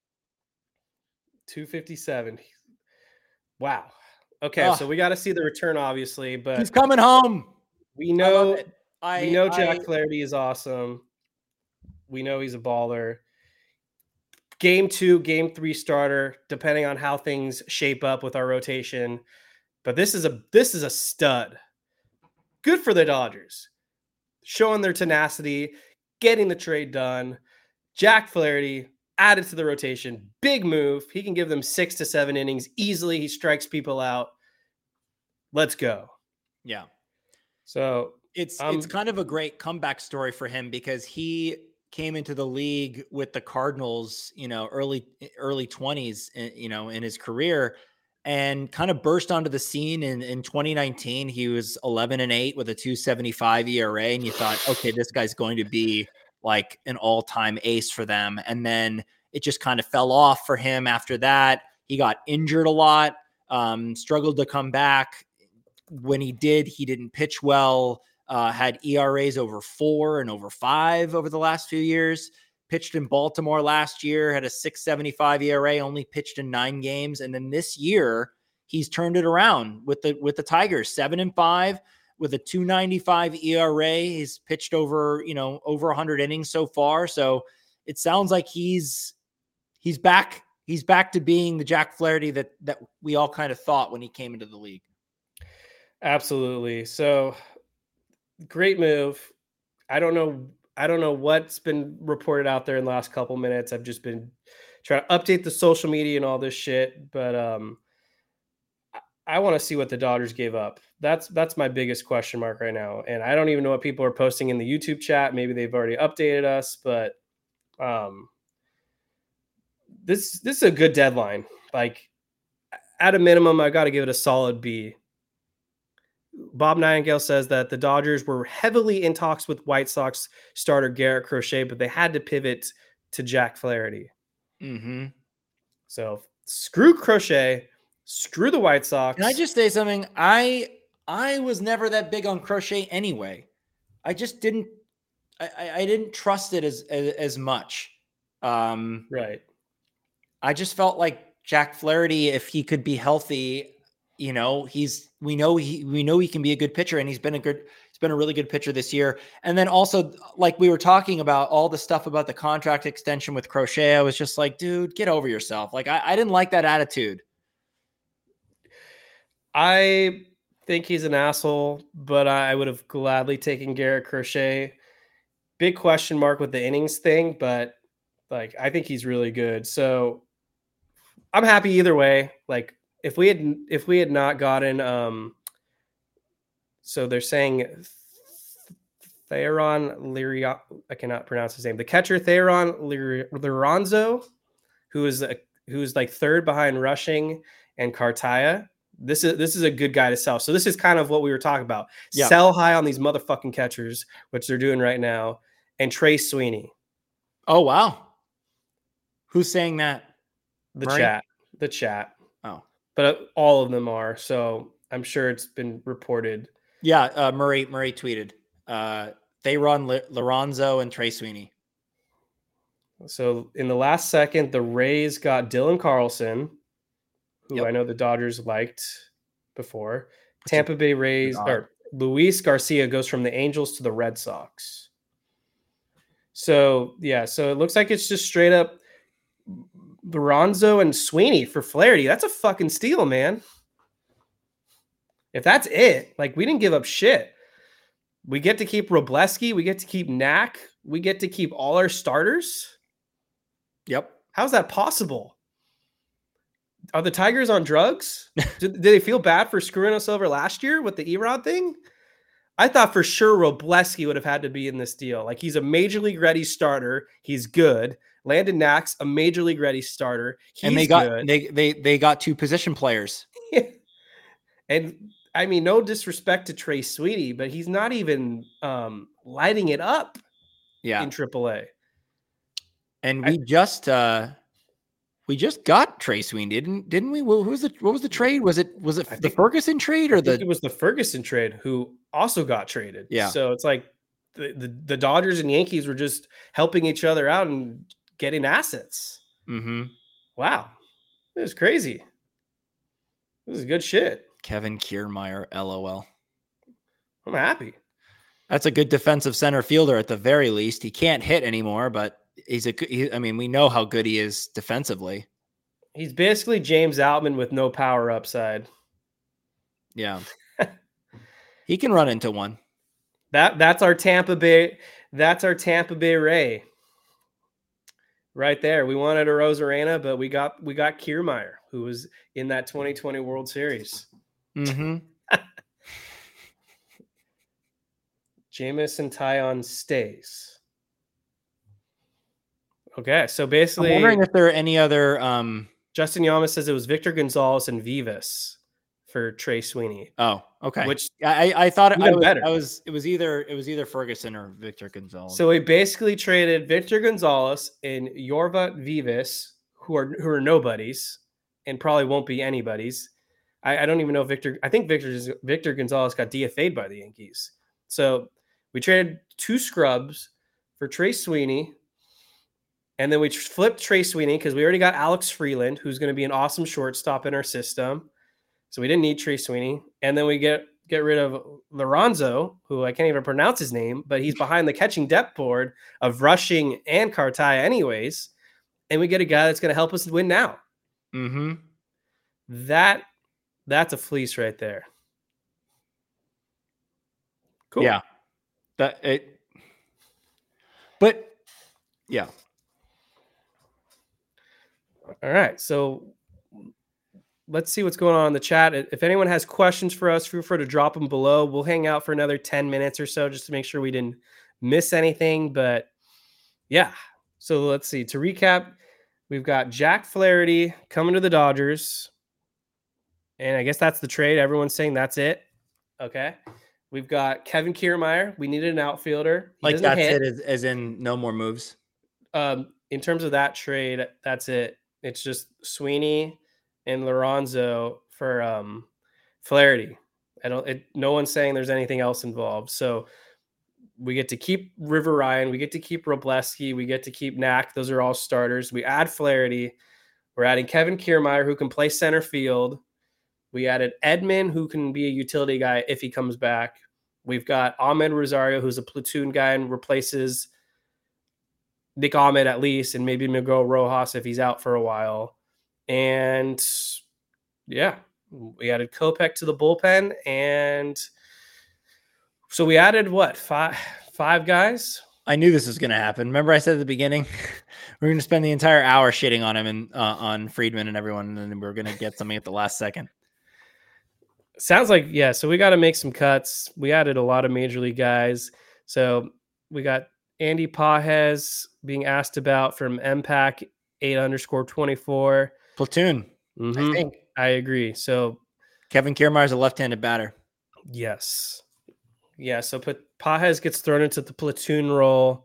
two fifty-seven. Wow. Okay, Oh. so we got to see the return, obviously, but He's coming home. we I know love it. I, we know Jack I, Flaherty is awesome. We know he's a baller. Game two, game three starter, depending on how things shape up with our rotation. But this is a this is a stud. Good for the Dodgers. Showing their tenacity, getting the trade done. Jack Flaherty added to the rotation. Big move. He can give them six to seven innings easily. He strikes people out. Let's go. Yeah. So It's um, it's kind of a great comeback story for him because he came into the league with the Cardinals, you know, early early twenties, you know, in his career, and kind of burst onto the scene in, in twenty nineteen. He was eleven and eight with a two seventy-five E R A, and you thought, okay, this guy's going to be like an all-time ace for them. And then it just kind of fell off for him after that. He got injured a lot, um, struggled to come back. When he did, he didn't pitch well. Uh, had E R As over four and over five over the last few years. Pitched in Baltimore last year, had a six seventy-five E R A, only pitched in nine games. And then this year, he's turned it around with the with the Tigers, seven and five with a two ninety-five E R A. He's pitched over, you know, over one hundred innings so far. So it sounds like he's he's back. He's back to being the Jack Flaherty that that we all kind of thought when he came into the league. absolutely. So great move. I don't know. I don't know what's been reported out there in the last couple minutes. I've just been trying to update the social media and all this shit, but um, I, I want to see what the Dodgers gave up. That's that's my biggest question mark right now, and I don't even know what people are posting in the YouTube chat. Maybe they've already updated us, but um, this this is a good deadline. Like at a minimum, I got to give it a solid B. Bob Nightingale says that the Dodgers were heavily in talks with White Sox starter Garrett Crochet, but they had to pivot to Jack Flaherty. Mm-hmm. So screw Crochet, screw the White Sox. Can I just say something? I I was never that big on Crochet anyway. I just didn't I, I didn't trust it as, as as much. Um, right. I just felt like Jack Flaherty, if he could be healthy, you know, he's we know he we know he can be a good pitcher, and he's been a good he's been a really good pitcher this year. And then also, like we were talking about all the stuff about the contract extension with Crochet, I was just like, dude, get over yourself. Like I, I didn't like that attitude. I think he's an asshole, but I would have gladly taken Garrett Crochet. Big question mark with the innings thing, but like I think he's really good. So I'm happy either way. Like if we had if we had not gotten um so they're saying Theron Lirio, I cannot pronounce his name. The catcher Theron Liranzo, who is a, who is like third behind Rushing and Cartaya. This is this is a good guy to sell. So this is kind of what we were talking about. Yeah. Sell high on these motherfucking catchers, which they're doing right now. And Trey Sweeney. Oh wow. Who's saying that? The Murray? chat. The chat. Oh. But all of them are. So I'm sure it's been reported. Yeah, uh, Murray Murray tweeted. Uh Theron L- Lorenzo and Trey Sweeney. So in the last second, the Rays got Dylan Carlson, who Yep. I know the Dodgers liked before. Which Tampa Bay Rays, odd. or Luis Garcia goes from the Angels to the Red Sox. So, yeah, so it looks like it's just straight up Lorenzo and Sweeney for Flaherty. That's a fucking steal, man. If that's it, like we didn't give up shit. We get to keep Robleski. We get to keep Knack. We get to keep all our starters. Yep. How's that possible? Are the Tigers on drugs? did, did they feel bad for screwing us over last year with the E-Rod thing? I thought for sure Robleski would have had to be in this deal. Like he's a major league ready starter. He's good. Landon Knack's a major league ready starter. He's and they got good. they they they got two position players. And I mean, no disrespect to Trey Sweeney, but he's not even um, lighting it up yeah. in triple A. And we I, just uh, we just got Trey Sweeney, didn't didn't we? What was the what was the trade? Was it was it I the think, Ferguson trade or I the? Think it was the Ferguson trade who also got traded. Yeah. So it's like the, the, the Dodgers and Yankees were just helping each other out and getting assets. Mm-hmm. Wow, this is crazy. This is good shit. Kevin Kiermaier, LOL. I'm happy. That's a good defensive center fielder at the very least. He can't hit anymore, but he's a. He, I mean, we know how good he is defensively. He's basically James Outman with no power upside. Yeah, he can run into one. That that's our Tampa Bay. That's our Tampa Bay Ray. Right there. We wanted a Rosarena, but we got we got Kiermaier, who was in that twenty twenty World Series. Mm-hmm. Jamison Taillon stays. Okay, so basically, I'm wondering if there are any other. Um... Justin Yama says it was Victor Gonzalez and Vivas for Trey Sweeney. Oh, okay. Which I I thought even I was, better. I was it was either it was either Ferguson or Victor Gonzalez. So we basically traded Victor Gonzalez and Yorva Vivas, who are who are nobodies and probably won't be anybody's. I, I don't even know if Victor. I think Victor Victor Gonzalez got D F A'd by the Yankees. So we traded two scrubs for Trey Sweeney. And then we flipped Trey Sweeney because we already got Alex Freeland, who's going to be an awesome shortstop in our system. So we didn't need Trey Sweeney. And then we get get rid of Lorenzo, who I can't even pronounce his name, but he's behind the catching depth board of Rushing and Cartaya anyways. And we get a guy that's going to help us win now. Mm-hmm. That, that's a fleece right there. Cool. Yeah. That it, but yeah. All right. So let's see what's going on in the chat. If anyone has questions for us, feel free to drop them below. We'll hang out for another ten minutes or so just to make sure we didn't miss anything. But yeah. So let's see. To recap, we've got Jack Flaherty coming to the Dodgers. And I guess that's the trade. Everyone's saying that's it. Okay. We've got Kevin Kiermaier. We needed an outfielder. He like that's hit. it, as, as in no more moves. Um, in terms of that trade, that's it. It's just Sweeney and Lorenzo for um, Flaherty. I don't. It, no one's saying there's anything else involved. So we get to keep River Ryan. We get to keep Robleski. We get to keep Knack. Those are all starters. We add Flaherty. We're adding Kevin Kiermaier, who can play center field. We added Edman, who can be a utility guy if he comes back. We've got Ahmed Rosario, who's a platoon guy and replaces Nick Ahmed at least, and maybe Miguel Rojas if he's out for a while. And yeah, we added Kopech to the bullpen. And so we added what, five, five guys? I knew this was going to happen. Remember I said at the beginning, we're going to spend the entire hour shitting on him and uh, on Friedman and everyone, and then we're going to get something at the last second. Sounds like, yeah. So we got to make some cuts. We added a lot of major league guys. So we got Andy Pages being asked about from M PAC eight underscore twenty-four. Platoon. Mm-hmm. I think I agree. So Kevin Kiermaier is a left-handed batter. Yes. Yeah. So put Pages gets thrown into the platoon role.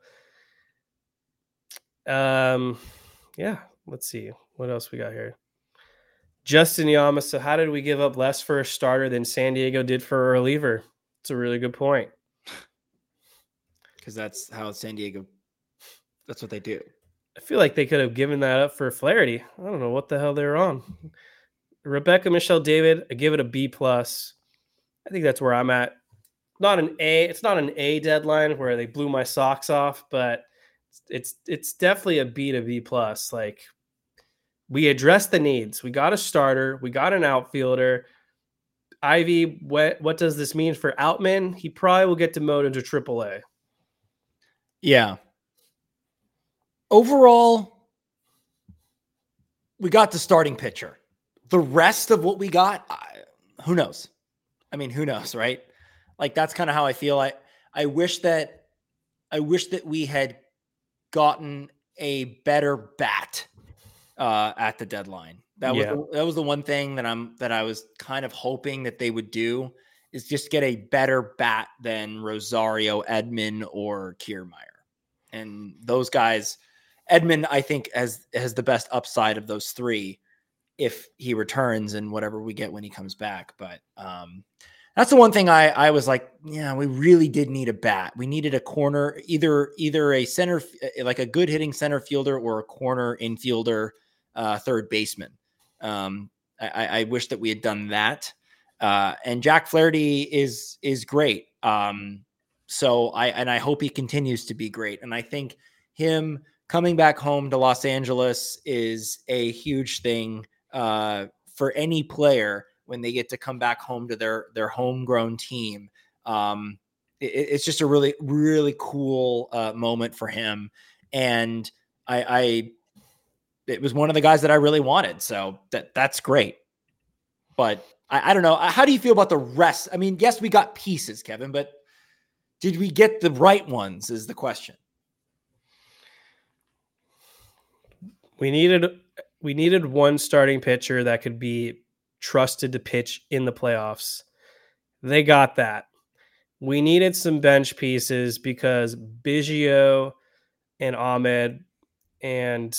Um, yeah. Let's see what else we got here. Justin Yama. So how did we give up less for a starter than San Diego did for a reliever? It's a really good point. Because that's how San Diego, that's what they do. I feel like they could have given that up for Flaherty. I don't know what the hell they were on. Rebecca Michelle David, I give it a B plus. I think that's where I'm at. Not an A. It's not an A deadline where they blew my socks off, but it's it's definitely a B to B plus. Like, we addressed the needs. We got a starter. We got an outfielder. Ivy, what what does this mean for Outman? He probably will get demoted to triple A. Yeah. Overall, we got the starting pitcher. The rest of what we got, I, who knows? I mean, who knows, right? Like, that's kind of how I feel. I I wish that I wish that we had gotten a better bat uh, at the deadline. That was Yeah. the, that was the one thing that I'm that I was kind of hoping that they would do, is just get a better bat than Rosario, Edman, or Kiermaier. And those guys, Edman, I think has has the best upside of those three if he returns and whatever we get when he comes back. But um, that's the one thing I I was like, yeah, we really did need a bat. We needed a corner, either either a center, like a good hitting center fielder, or a corner infielder, uh, third baseman. Um, I, I wish that we had done that. Uh, and Jack Flaherty is is great. Um, so I and I hope he continues to be great. And I think him coming back home to Los Angeles is a huge thing uh, for any player when they get to come back home to their their homegrown team. Um, it, it's just a really really cool uh, moment for him. And I, I it was one of the guys that I really wanted. So that that's great. But I, I don't know. How do you feel about the rest? I mean, yes, we got pieces, Kevin, but did we get the right ones is the question. We needed we needed one starting pitcher that could be trusted to pitch in the playoffs. They got that. We needed some bench pieces because Biggio and Ahmed and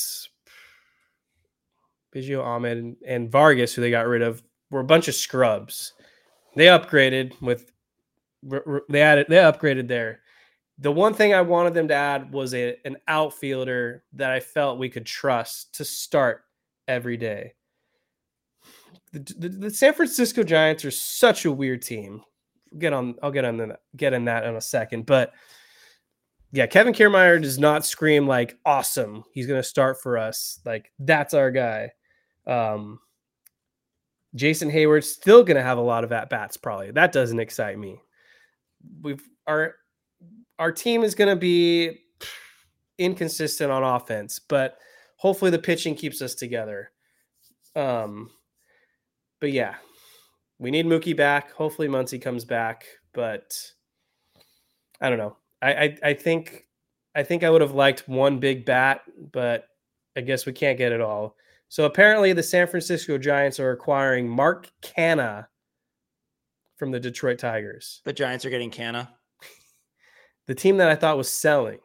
Biggio, Ahmed, and, and Vargas, who they got rid of, were a bunch of scrubs. They upgraded with they added they upgraded there. The one thing I wanted them to add was a, an outfielder that I felt we could trust to start every day. The, the, the San Francisco Giants are such a weird team. Get on, I'll get on the, get in that in a second. But yeah, Kevin Kiermaier does not scream like awesome. He's going to start for us. Like that's our guy. Um, Jason Hayward's still going to have a lot of at bats. Probably that doesn't excite me. We've our our team is going to be inconsistent on offense, but hopefully the pitching keeps us together. Um, but yeah, we need Mookie back. Hopefully Muncy comes back, but I don't know. I, I, I think, I think I would have liked one big bat, but I guess we can't get it all. So apparently the San Francisco Giants are acquiring Mark Canha from the Detroit Tigers. The Giants are getting Canha. The team that I thought was selling.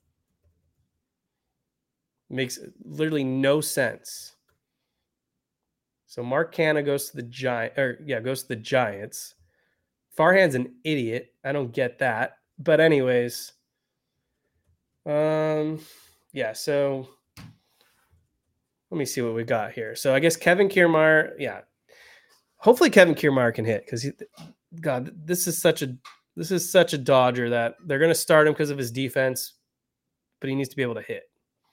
Makes literally no sense. So Mark Canha goes to the Giant, or yeah, goes to the Giants. Farhan's an idiot. I don't get that. But anyways, um, yeah. So let me see what we got here. So I guess Kevin Kiermaier, yeah. Hopefully Kevin Kiermaier can hit because he, God, this is such a this is such a Dodger that they're going to start him because of his defense, but he needs to be able to hit.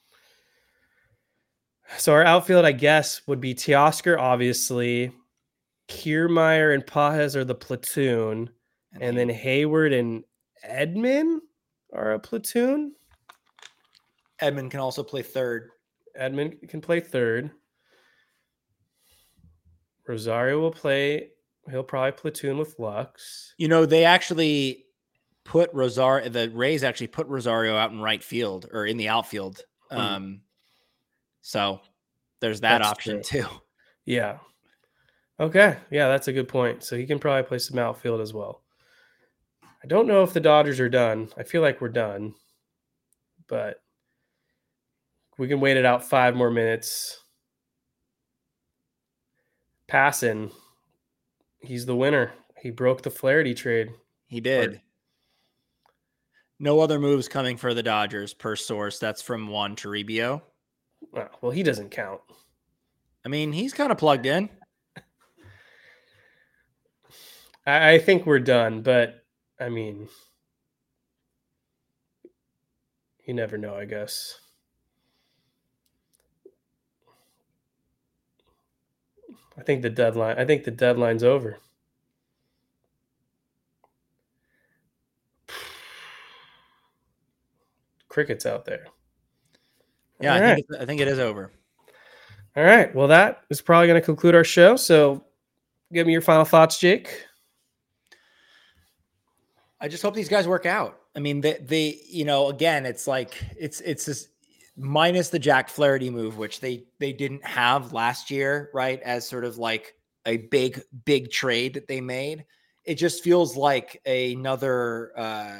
So our outfield, I guess, would be Teoscar, obviously. Kiermaier and Pages are the platoon. And, and then Hayward and Edman are a platoon. Edman can also play third. Edman can play third. Rosario will play. He'll probably platoon with Lux. You know, they actually put Rosario, the Rays actually put Rosario out in right field or in the outfield. Mm. Um, so there's that that's option true. too. Yeah. Okay. Yeah, that's a good point. So he can probably play some outfield as well. I don't know if the Dodgers are done. I feel like we're done, but we can wait it out five more minutes. Passing. He's the winner. He broke the Flaherty trade. He did. Or, no other moves coming for the Dodgers per source. That's from Juan Toribio. Well, he doesn't count. I mean, he's kind of plugged in. I, I think we're done, but I mean, you never know, I guess. I think the deadline, I think the deadline's over. Crickets out there. Yeah, I, right. think I think it is over. All right. Well, that is probably going to conclude our show. So give me your final thoughts, Jake. I just hope these guys work out. I mean, they, they, you know, again, it's like, it's, it's this, minus the Jack Flaherty move, which they they didn't have last year, right? As sort of like a big, big trade that they made. It just feels like another, uh,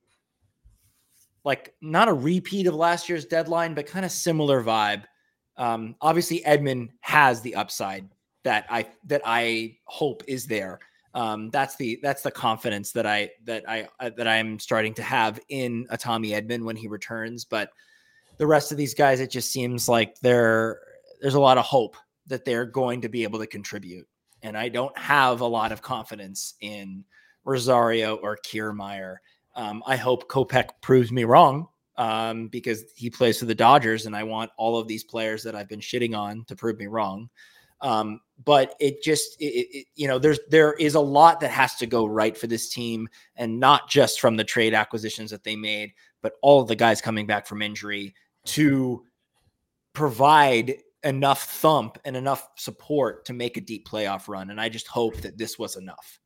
like not a repeat of last year's deadline, but kind of similar vibe. Um, obviously Edman has the upside that I, that I hope is there. Um, that's the, that's the confidence that I, that I, uh, that I'm starting to have in a Tommy Edman when he returns. But the rest of these guys, it just seems like there, there's a lot of hope that they're going to be able to contribute. And I don't have a lot of confidence in Rosario or Kiermaier. Um, I hope Kopech proves me wrong um, because he plays for the Dodgers, and I want all of these players that I've been shitting on to prove me wrong. Um, but it just, it, it, you know, there's there is a lot that has to go right for this team, and not just from the trade acquisitions that they made, but all of the guys coming back from injury to provide enough thump and enough support to make a deep playoff run. And I just hope that this was enough.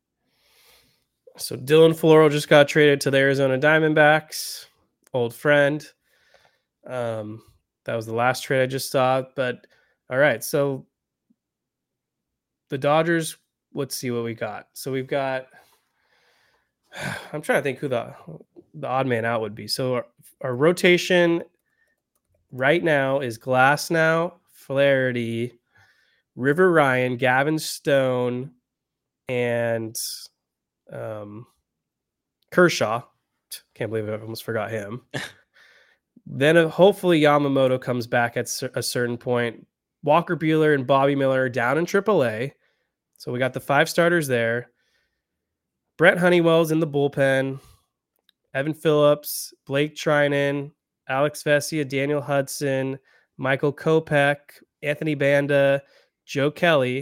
So Dylan Floro just got traded to the Arizona Diamondbacks, old friend. Um, that was the last trade I just saw, but all right. So the Dodgers, let's see what we got. So we've got, I'm trying to think who the, the odd man out would be. So our, our rotation right now is Glasnow, Flaherty, River Ryan, Gavin Stone, and um, Kershaw. Can't believe I almost forgot him. Then uh, hopefully Yamamoto comes back at a certain point. Walker Buehler and Bobby Miller are down in triple A. So we got the five starters there. Brent Honeywell's in the bullpen. Evan Phillips, Blake Trinan, Alex Vesia, Daniel Hudson, Michael Kopech, Anthony Banda, Joe Kelly,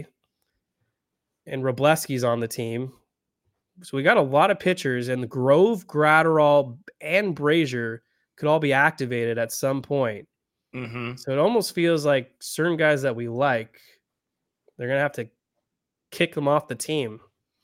and Robleski's on the team. So we got a lot of pitchers, and the Grove, Gratterall, and Brazier could all be activated at some point. Mm-hmm. So it almost feels like certain guys that we like, they're going to have to kick them off the team.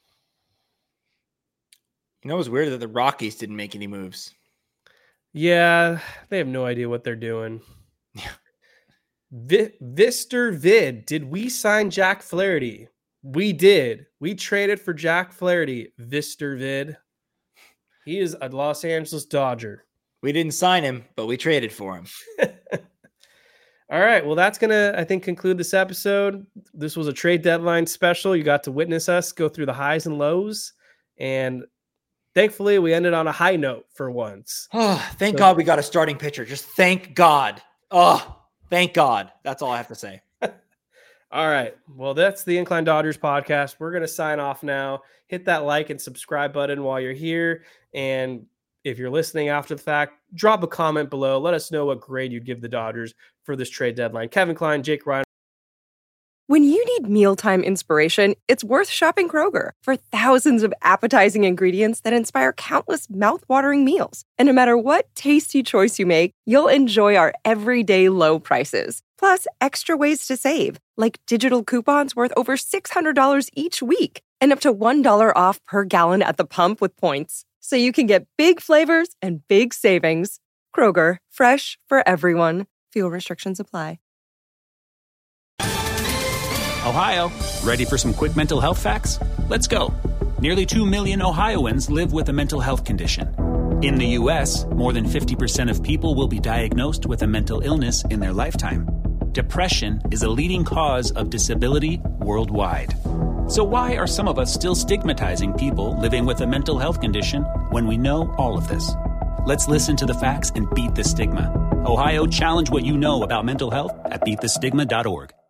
You know, it was weird that the Rockies didn't make any moves. Yeah, they have no idea what they're doing. Yeah. V- Vister Vid, did we sign Jack Flaherty? We did. We traded for Jack Flaherty. Vister Vid. He is a Los Angeles Dodger. We didn't sign him, but we traded for him. All right. Well, that's going to, I think, conclude this episode. This was a trade deadline special. You got to witness us go through the highs and lows. And thankfully, we ended on a high note for once. Oh, thank so, God we got a starting pitcher. Just thank God. Oh, thank God. That's all I have to say. All right. Well, that's the Incline Dodgers podcast. We're going to sign off now. Hit that like and subscribe button while you're here. And if you're listening after the fact, drop a comment below. Let us know what grade you'd give the Dodgers for this trade deadline. Kevin Klein, Jake Ryan. When you need mealtime inspiration, it's worth shopping Kroger for thousands of appetizing ingredients that inspire countless mouthwatering meals. And no matter what tasty choice you make, you'll enjoy our everyday low prices. Plus, extra ways to save, like digital coupons worth over six hundred dollars each week and up to one dollar off per gallon at the pump with points. So you can get big flavors and big savings. Kroger, fresh for everyone. Fuel restrictions apply. Ohio, ready for some quick mental health facts? Let's go. Nearly two million Ohioans live with a mental health condition. In the U S, more than fifty percent of people will be diagnosed with a mental illness in their lifetime. Depression is a leading cause of disability worldwide. So why are some of us still stigmatizing people living with a mental health condition when we know all of this? Let's listen to the facts and beat the stigma. Ohio, challenge what you know about mental health at beat the stigma dot org.